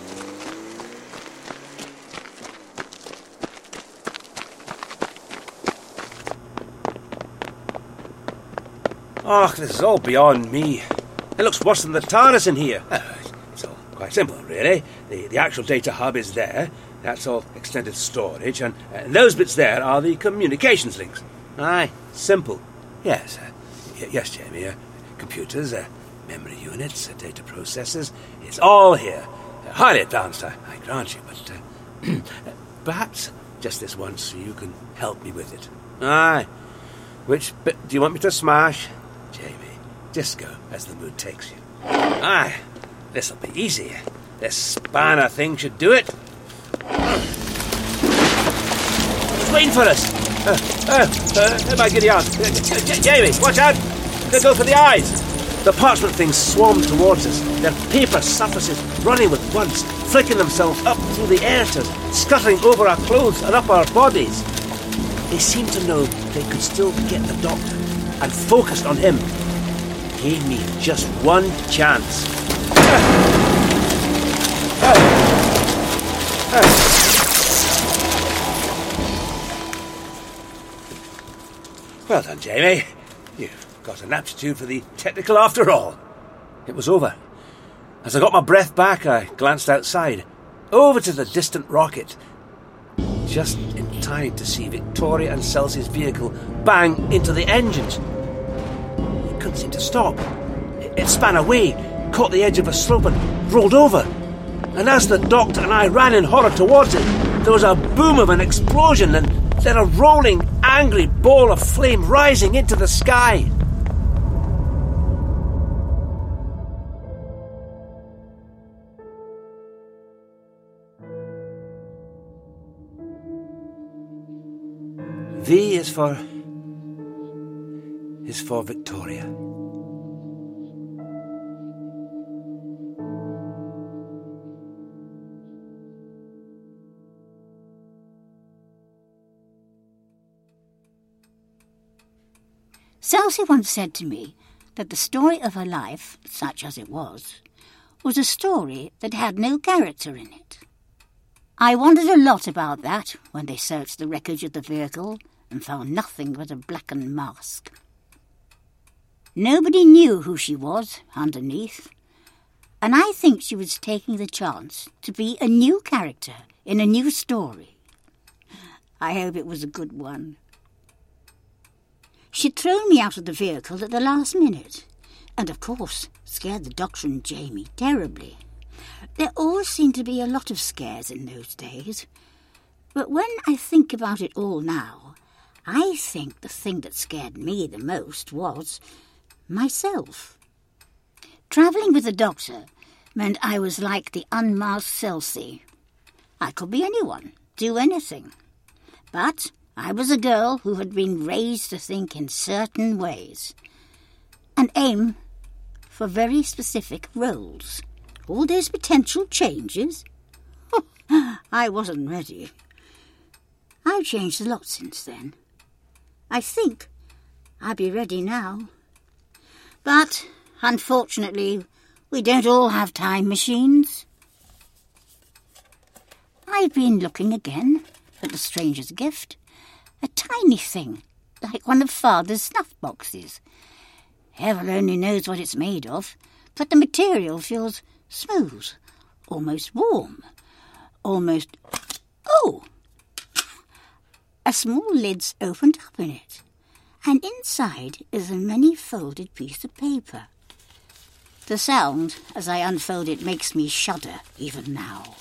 Oh, this is all beyond me. It looks worse than the TARDIS in here. Uh, it's all quite simple, really. The, the actual data hub is there. That's all extended storage. And, uh, and those bits there are the communications links. Aye, simple. Yes, uh, y- yes, Jamie. Uh, computers, uh, memory units, uh, data processors. It's all here. Uh, highly advanced, I, I grant you. But uh, perhaps just this once you can help me with it. Aye. Which bit do you want me to smash? Jamie, just go as the mood takes you. Aye, this'll be easy. This spanner thing should do it. It's waiting for us. Uh, uh, uh, my giddy aunt. Uh, J- Jamie, watch out. They go for the eyes. The parchment things swarmed towards us, their paper surfaces running with once, flicking themselves up through the air to us, scuttling over our clothes and up our bodies. They seemed to know they could still get the doctor, and focused on him. Gave me just one chance. Well done, Jamie. You've got an aptitude for the technical after all. It was over. As I got my breath back, I glanced outside, over to the distant rocket, just in time to see Victoria and Celsi's vehicle bang into the engines. It couldn't seem to stop. It, it span away, caught the edge of a slope and rolled over. And as the doctor and I ran in horror towards it, there was a boom of an explosion and then a rolling, angry ball of flame rising into the sky. V is for... is for Victoria. Celsi once said to me that the story of her life, such as it was, was a story that had no character in it. I wondered a lot about that when they searched the wreckage of the vehicle and found nothing but a blackened mask. Nobody knew who she was underneath, and I think she was taking the chance to be a new character in a new story. I hope it was a good one. She'd thrown me out of the vehicle at the last minute, and of course scared the doctor and Jamie terribly. There always seemed to be a lot of scares in those days, but when I think about it all now, I think the thing that scared me the most was myself. Travelling with the doctor meant I was like the unmasked Celsi. I could be anyone, do anything. But I was a girl who had been raised to think in certain ways and aim for very specific roles. All those potential changes? I wasn't ready. I've changed a lot since then. I think I'll be ready now. But, unfortunately, we don't all have time machines. I've been looking again at the stranger's gift. A tiny thing, like one of Father's snuff boxes. Heaven only knows what it's made of, but the material feels smooth, almost warm, almost Oh! A small lid's opened up in it, and inside is a many-folded piece of paper. The sound, as I unfold it, makes me shudder even now.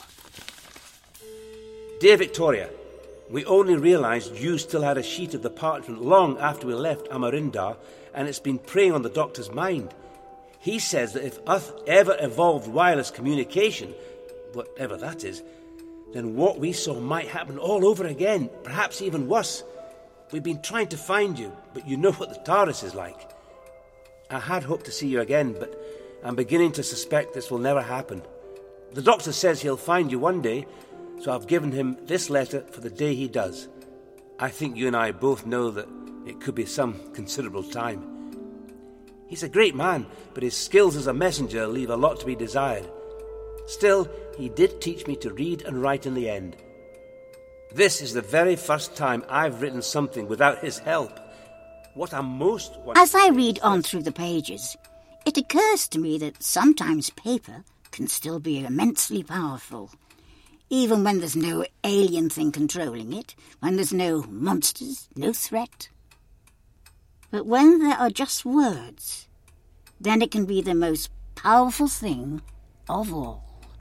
Dear Victoria, we only realised you still had a sheet of the parchment long after we left Amarindar, and it's been preying on the doctor's mind. He says that if Uth ever evolved wireless communication, whatever that is, then what we saw might happen all over again, perhaps even worse. We've been trying to find you, but you know what the TARDIS is like. I had hoped to see you again, but I'm beginning to suspect this will never happen. The doctor says he'll find you one day, so I've given him this letter for the day he does. I think you and I both know that it could be some considerable time. He's a great man, but his skills as a messenger leave a lot to be desired. Still, he did teach me to read and write in the end. This is the very first time I've written something without his help. What I'm most... As I read on through the pages, it occurs to me that sometimes paper can still be immensely powerful. Even when there's no alien thing controlling it, when there's no monsters, no threat. But when there are just words, then it can be the most powerful thing of all.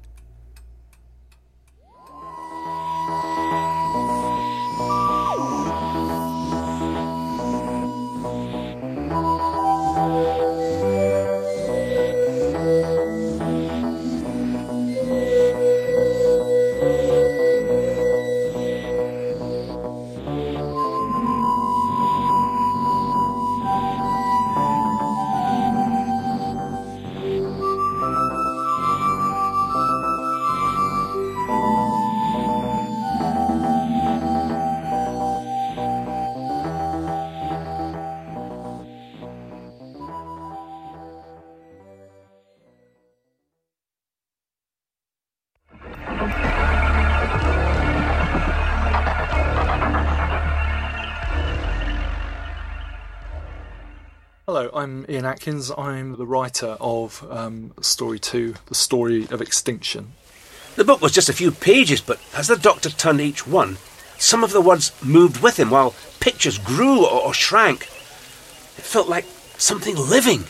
Hello, I'm Ian Atkins. I'm the writer of um, Story two, The Story of Extinction. The book was just a few pages, but as the doctor turned each one, some of the words moved with him while pictures grew or, or shrank. It felt like something living.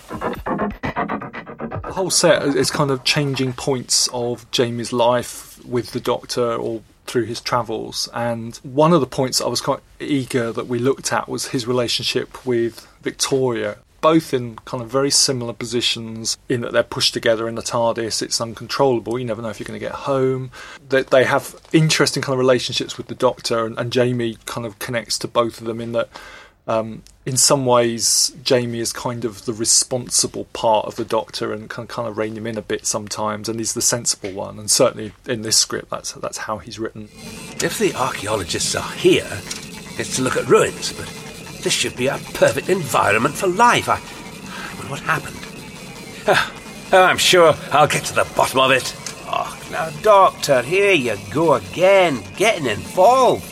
The whole set is kind of changing points of Jamie's life with the doctor or through his travels, and one of the points I was quite eager that we looked at was his relationship with Victoria, both in kind of very similar positions in that they're pushed together in the TARDIS. It's uncontrollable, you never know if you're going to get home. That they have interesting kind of relationships with the doctor, and, and Jamie kind of connects to both of them in that um, in some ways Jamie is kind of the responsible part of the doctor and can kind of rein him in a bit sometimes, and he's the sensible one, and certainly in this script that's that's how he's written. If the archaeologists are here, it's to look at ruins, but this should be a perfect environment for life. I wonder what happened. Oh, I'm sure I'll get to the bottom of it. Oh, now, Doctor, here you go again, getting involved.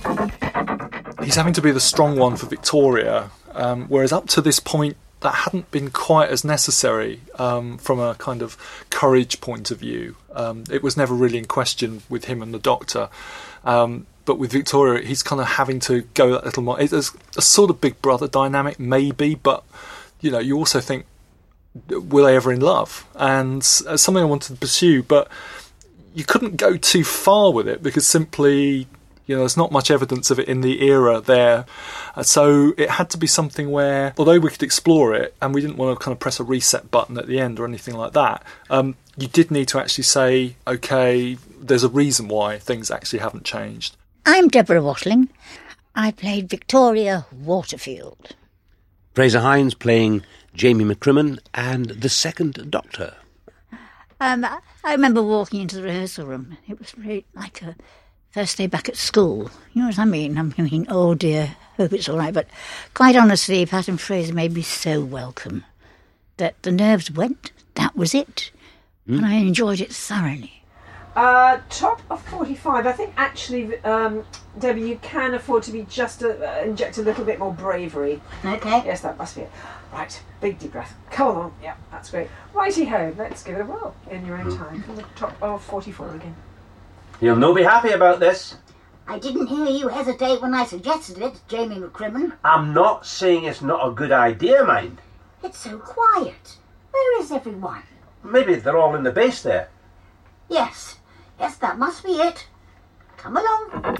He's having to be the strong one for Victoria, um, whereas up to this point that hadn't been quite as necessary um, from a kind of courage point of view. Um, it was never really in question with him and the doctor. Um, but with Victoria, he's kind of having to go that little more. It's a sort of big brother dynamic, maybe, but you know, you also think, were they ever in love? And it's something I wanted to pursue, but you couldn't go too far with it because simply, you know, there's not much evidence of it in the era there. Uh, so it had to be something where, although we could explore it, and we didn't want to kind of press a reset button at the end or anything like that, um, you did need to actually say, okay, there's a reason why things actually haven't changed. I'm Deborah Watling. I played Victoria Waterfield. Fraser Hines playing Jamie McCrimmon and the second Doctor. Um, I remember walking into the rehearsal room. It was really like a first day back at school. You know what I mean? I'm thinking, oh dear, hope it's all right. But quite honestly, Pat and Fraser made me so welcome that the nerves went. That was it. Mm. And I enjoyed it thoroughly. Uh, top of forty-five. I think actually, um, Debbie, you can afford to be just a, uh, inject a little bit more bravery. Okay. Yes, that must be it. Right, big deep breath. Come along. Yeah, that's great. Righty ho, let's give it a whirl in your own time. From the top of forty-four again. You'll no be happy about this. I didn't hear you hesitate when I suggested it, Jamie McCrimmon. I'm not saying it's not a good idea, mind. It's so quiet. Where is everyone? Maybe they're all in the base there. Yes, yes, that must be it. Come along.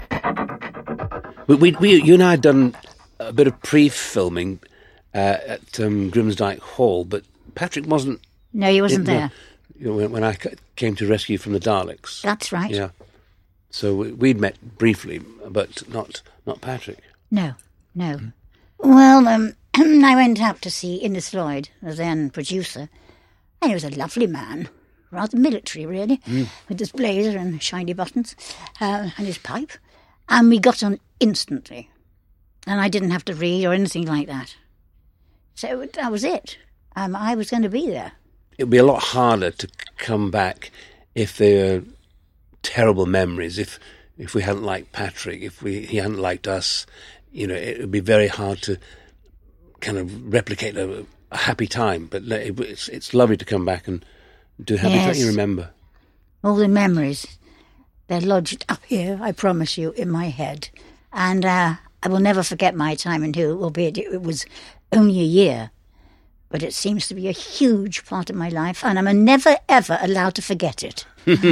We, we, we, you and I had done a bit of pre-filming uh, at um, Grimsdyke Hall, but Patrick wasn't... No, he wasn't in, there. You know, when, when I came to rescue from the Daleks. That's right. Yeah. So we, we'd met briefly, but not not Patrick. No, no. Mm. Well, um, I went out to see Innes Lloyd, the then producer, and he was a lovely man. Rather military, really, mm. with his blazer and shiny buttons, uh, and his pipe. And we got on instantly. And I didn't have to read or anything like that. So that was it. Um, I was going to be there. It would be a lot harder to come back if there were terrible memories, if if we hadn't liked Patrick, if we he hadn't liked us. You know, it would be very hard to kind of replicate a, a happy time. But it, it's, it's lovely to come back and do happy yes. time you remember. All the memories, they're lodged up here, I promise you, in my head. And uh, I will never forget my time in Hull, albeit it was only a year. But it seems to be a huge part of my life, and I'm never, ever allowed to forget it.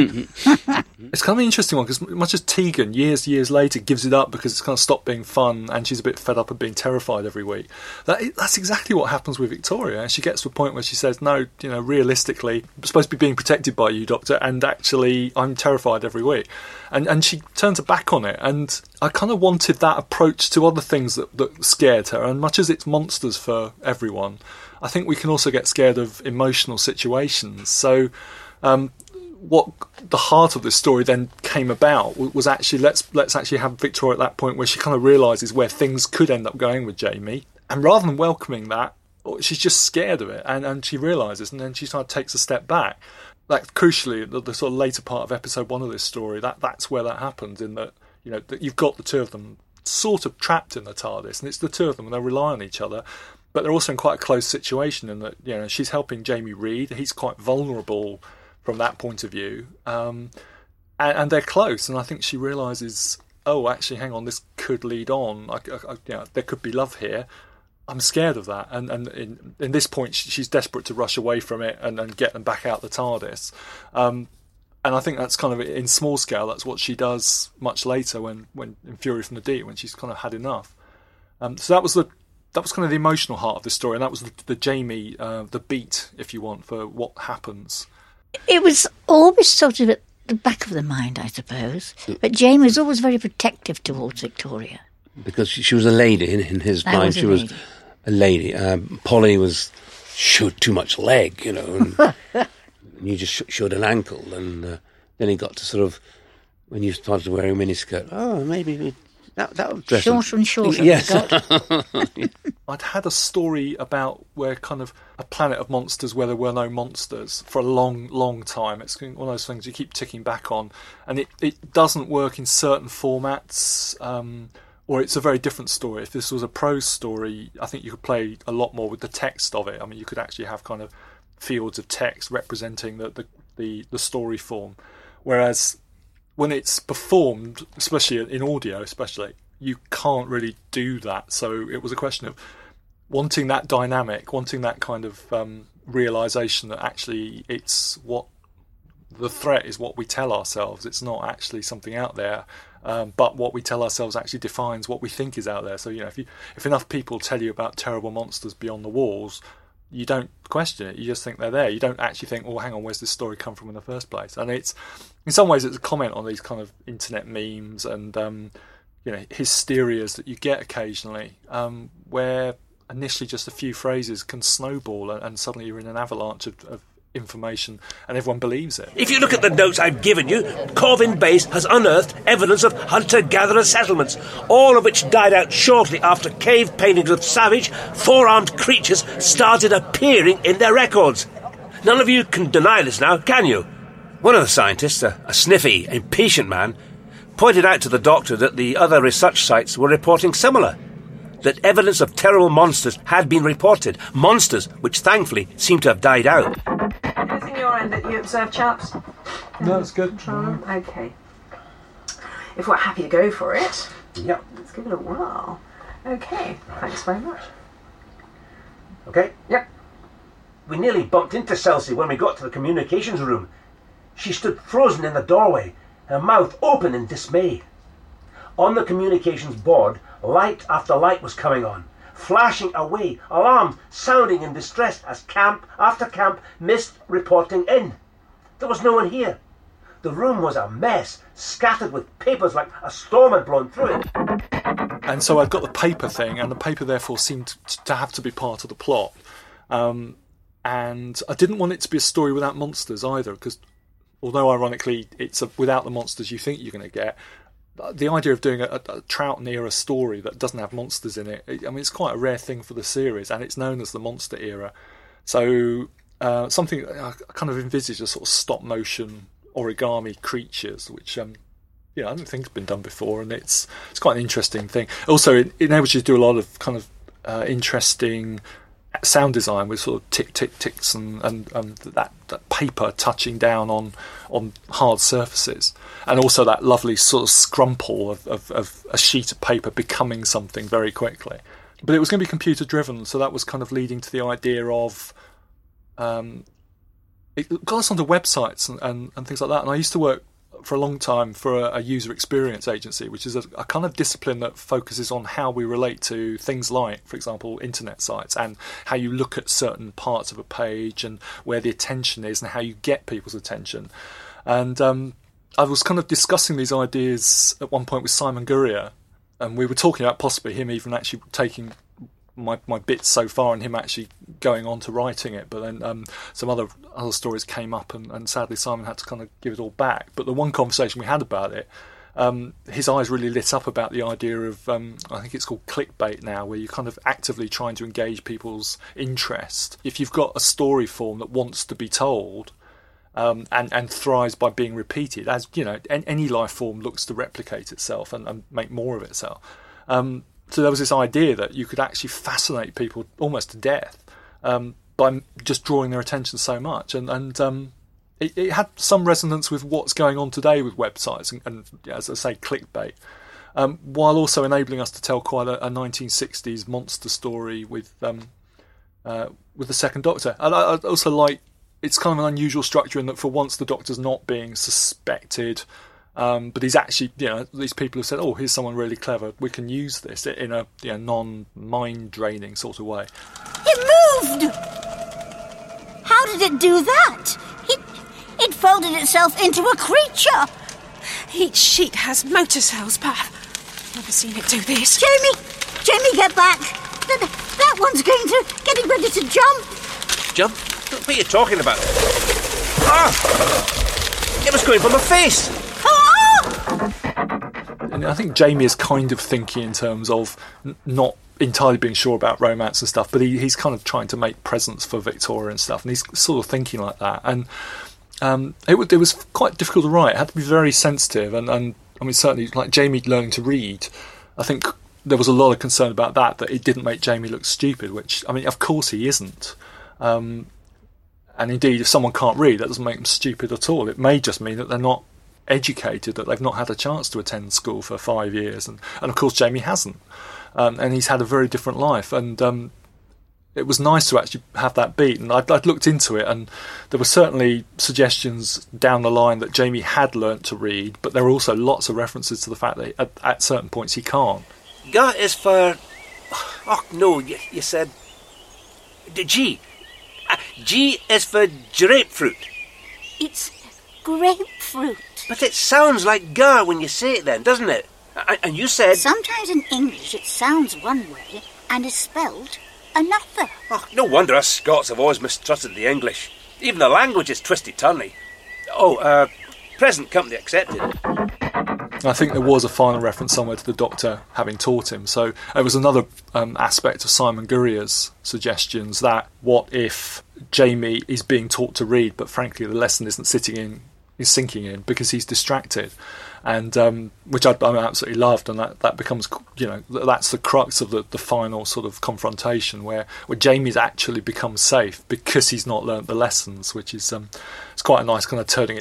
It's kind of an interesting one, because much as Tegan, years, years later, gives it up because it's kind of stopped being fun and she's a bit fed up of being terrified every week, that, that's exactly what happens with Victoria. And she gets to a point where she says, no, you know, realistically, I'm supposed to be being protected by you, Doctor, and actually I'm terrified every week. And and she turns her back on it. And I kind of wanted that approach to other things that, that scared her. And much as it's monsters for everyone, I think we can also get scared of emotional situations. So um, what the heart of this story then came about was actually let's let's actually have Victoria at that point where she kind of realises where things could end up going with Jamie, and rather than welcoming that, she's just scared of it, and, and she realises, and then she kind of takes a step back. Like crucially, the, the sort of later part of episode one of this story, that that's where that happens, in that, you know, that you've got the two of them sort of trapped in the TARDIS, and it's the two of them and they rely on each other. But they're also in quite a close situation in that, you know, she's helping Jamie read. He's quite vulnerable from that point of view. Um, and, and they're close. And I think she realises, oh, actually, hang on, this could lead on. I, I, you know, there could be love here. I'm scared of that. And, and in, in this point, she's desperate to rush away from it and, and get them back out the TARDIS. Um, and I think that's kind of, in small scale, that's what she does much later when, when in Fury from the Deep, when she's kind of had enough. Um, so that was the That was kind of the emotional heart of the story, and that was the, the Jamie, uh, the beat, if you want, for what happens. It was always sort of at the back of the mind, I suppose. But Jamie was always very protective towards Victoria. Because she, she was a lady in, in his I mind. Was she was a lady. Um, Polly was showed too much leg, you know, and, and you just sh- showed an ankle. And uh, then he got to sort of, when you started wearing a miniskirt, oh, maybe... We, That, that would dress shorter and shorter. Yes. I'd had a story about where kind of a planet of monsters where there were no monsters for a long, long time. It's one of those things you keep ticking back on, and it, it doesn't work in certain formats, um, or it's a very different story. If this was a prose story, I think you could play a lot more with the text of it. I mean, you could actually have kind of fields of text representing the the, the, the story form, whereas when it's performed, especially in audio, especially, you can't really do that. So it was a question of wanting that dynamic, wanting that kind of um, realisation that actually it's what the threat is, what we tell ourselves. It's not actually something out there, um, but what we tell ourselves actually defines what we think is out there. So, you know, if you, if enough people tell you about terrible monsters beyond the walls, you don't question it. You just think they're there. You don't actually think, well, hang on, where's this story come from in the first place? And it's, in some ways, it's a comment on these kind of internet memes and, um, you know, hysterias that you get occasionally, um, where initially just a few phrases can snowball and, and suddenly you're in an avalanche of, of information and everyone believes it. If you look at the notes I've given you, Corvin Base has unearthed evidence of hunter-gatherer settlements, all of which died out shortly after cave paintings of savage, four-armed creatures started appearing in their records. None of you can deny this now, can you? One of the scientists, a, a sniffy, impatient man, pointed out to the doctor that the other research sites were reporting similar, that evidence of terrible monsters had been reported, monsters which thankfully seem to have died out. Anything your end that you observe, chaps? No, it's good. Control room? Okay. if we're happy to go for it, Yep. let's give it a whirl. Okay, thanks very much. Okay. Yep. We nearly bumped into Celsi when we got to the communications room. She stood frozen in the doorway, her mouth open in dismay. On the communications board, light after light was coming on, flashing away, alarm sounding in distress as camp after camp missed reporting in. There was no one here. The room was a mess, scattered with papers like a storm had blown through it. And so I've got the paper thing, and the paper therefore seemed to have to be part of the plot. Um, and I didn't want it to be a story without monsters either, because although ironically it's a, without the monsters you think you're going to get, the idea of doing a, a, a Troughton era story that doesn't have monsters in it, I mean, it's quite a rare thing for the series, and it's known as the monster era. So uh, something I kind of envisage a sort of stop motion origami creatures, which um, you know, I don't think has been done before, and it's it's quite an interesting thing. Also, it enables you to do a lot of kind of uh, interesting sound design with sort of tick tick ticks and and, and that, that paper touching down on on hard surfaces, and also that lovely sort of scrumple of, of, of a sheet of paper becoming something very quickly. But it was going to be computer driven, so that was kind of leading to the idea of um, it got us onto websites and, and, and things like that. And I used to work for a long time for a, a user experience agency, which is a, a kind of discipline that focuses on how we relate to things like, for example, internet sites, and how you look at certain parts of a page and where the attention is and how you get people's attention. And um, I was kind of discussing these ideas at one point with Simon Gurrier, and we were talking about possibly him even actually taking my my bits so far and him actually going on to writing it, but then um, some other other stories came up, and, and sadly Simon had to kind of give it all back. But the one conversation we had about it, um, his eyes really lit up about the idea of um, I think it's called clickbait now, where you're kind of actively trying to engage people's interest. If you've got a story form that wants to be told um, and, and thrives by being repeated, as you know, any life form looks to replicate itself and, and make more of itself. Um, So there was this idea that you could actually fascinate people almost to death um, by just drawing their attention so much. And, and um, it, it had some resonance with what's going on today with websites and, and as I say, clickbait, um, while also enabling us to tell quite a, a nineteen sixties monster story with um, uh, with the Second Doctor. And I, I also like, it's kind of an unusual structure in that for once the Doctor's not being suspected, Um, but he's actually, you know, these people have said, oh, here's someone really clever, we can use this in a you know, non-mind draining sort of way. It moved! How did it do that? It, it folded itself into a creature! Each sheet has motor cells, but I've never seen it do this. Jamie! Jamie, get back! That, that one's going to... getting ready to jump! Jump? What are you talking about? Ah! It was going for my face! And I think Jamie is kind of thinking in terms of n- not entirely being sure about romance and stuff, but he, he's kind of trying to make presents for Victoria and stuff, and he's sort of thinking like that. And um, it, w- it was quite difficult to write. It had to be very sensitive, and, and I mean, certainly, like Jamie learning to read, I think there was a lot of concern about that, that it didn't make Jamie look stupid, which, I mean, of course he isn't. Um, and indeed, if someone can't read, that doesn't make them stupid at all. It may just mean that they're not educated, that they've not had a chance to attend school for five years, and, and of course Jamie hasn't, um, and he's had a very different life, and um, it was nice to actually have that beat. And I'd, I'd looked into it, and there were certainly suggestions down the line that Jamie had learnt to read, but there were also lots of references to the fact that at, at certain points he can't. G is for... oh no, you, you said the G. Uh, G is for grapefruit. It's grapefruit. But it sounds like G when you say it then, doesn't it? And, and you said... Sometimes in English it sounds one way and is spelled another. Oh, no wonder us Scots have always mistrusted the English. Even the language is twisty-turny. Oh, uh, present company accepted. I think there was a final reference somewhere to the Doctor having taught him. So it was another um, aspect of Simon Gurrier's suggestions, that what if Jamie is being taught to read, but frankly the lesson isn't sitting in, is sinking in because he's distracted, and um, which I, I absolutely loved, and that, that becomes, you know, that's the crux of the, the final sort of confrontation where, where Jamie's actually becomes safe because he's not learnt the lessons, which is um, it's quite a nice kind of turning its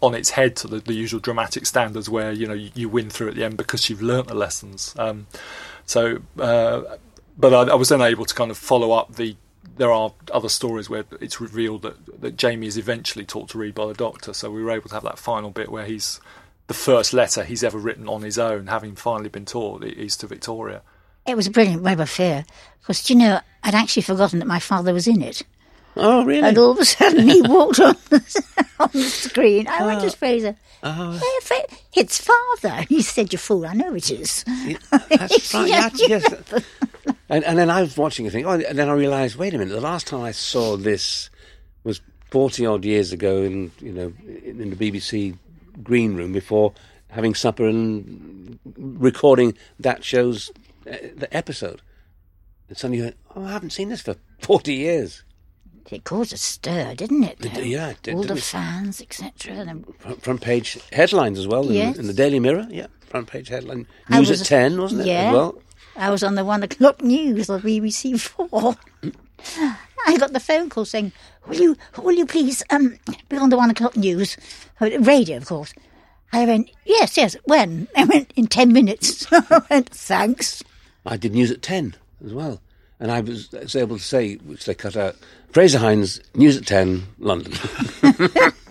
on its head to the, the usual dramatic standards where, you know, you, you win through at the end because you've learnt the lessons. Um, so, uh, but I, I was then able to kind of follow up the. There are other stories where it's revealed that, that Jamie is eventually taught to read by the Doctor. So we were able to have that final bit where he's the first letter he's ever written on his own, having finally been taught, is to Victoria. It was a brilliant web affair because, you know, I'd actually forgotten that my father was in it. Oh, really? And all of a sudden he walked on the, on the screen. I went to Fraser. Oh. Hey, Fra- it's father. He said, "You fool, I know it is." Yeah, that's right. Yeah, Yeah, yes. And, and then I was watching a thing, oh, and then I realised, wait a minute, the last time I saw this was forty odd years ago in, you know, in the B B C green room before having supper and recording that show's uh, the episode. And suddenly you went, oh, I haven't seen this for forty years. It caused a stir, didn't it? It, yeah, it did. All the it? fans, et cetera. Front, front page headlines as well, Yes. in, in the Daily Mirror, yeah, front page headline. I News was- at ten, wasn't it, yeah. as well? I was on the one o'clock news on B B C Four. I got the phone call saying, "Will you, will you please um, be on the one o'clock news, Uh, radio, of course." I went, "Yes, yes. When?" I went, "In ten minutes." I went, "Thanks." I did News at ten as well. And I was, was able to say, which they cut out, Fraser Hines, News at ten, London.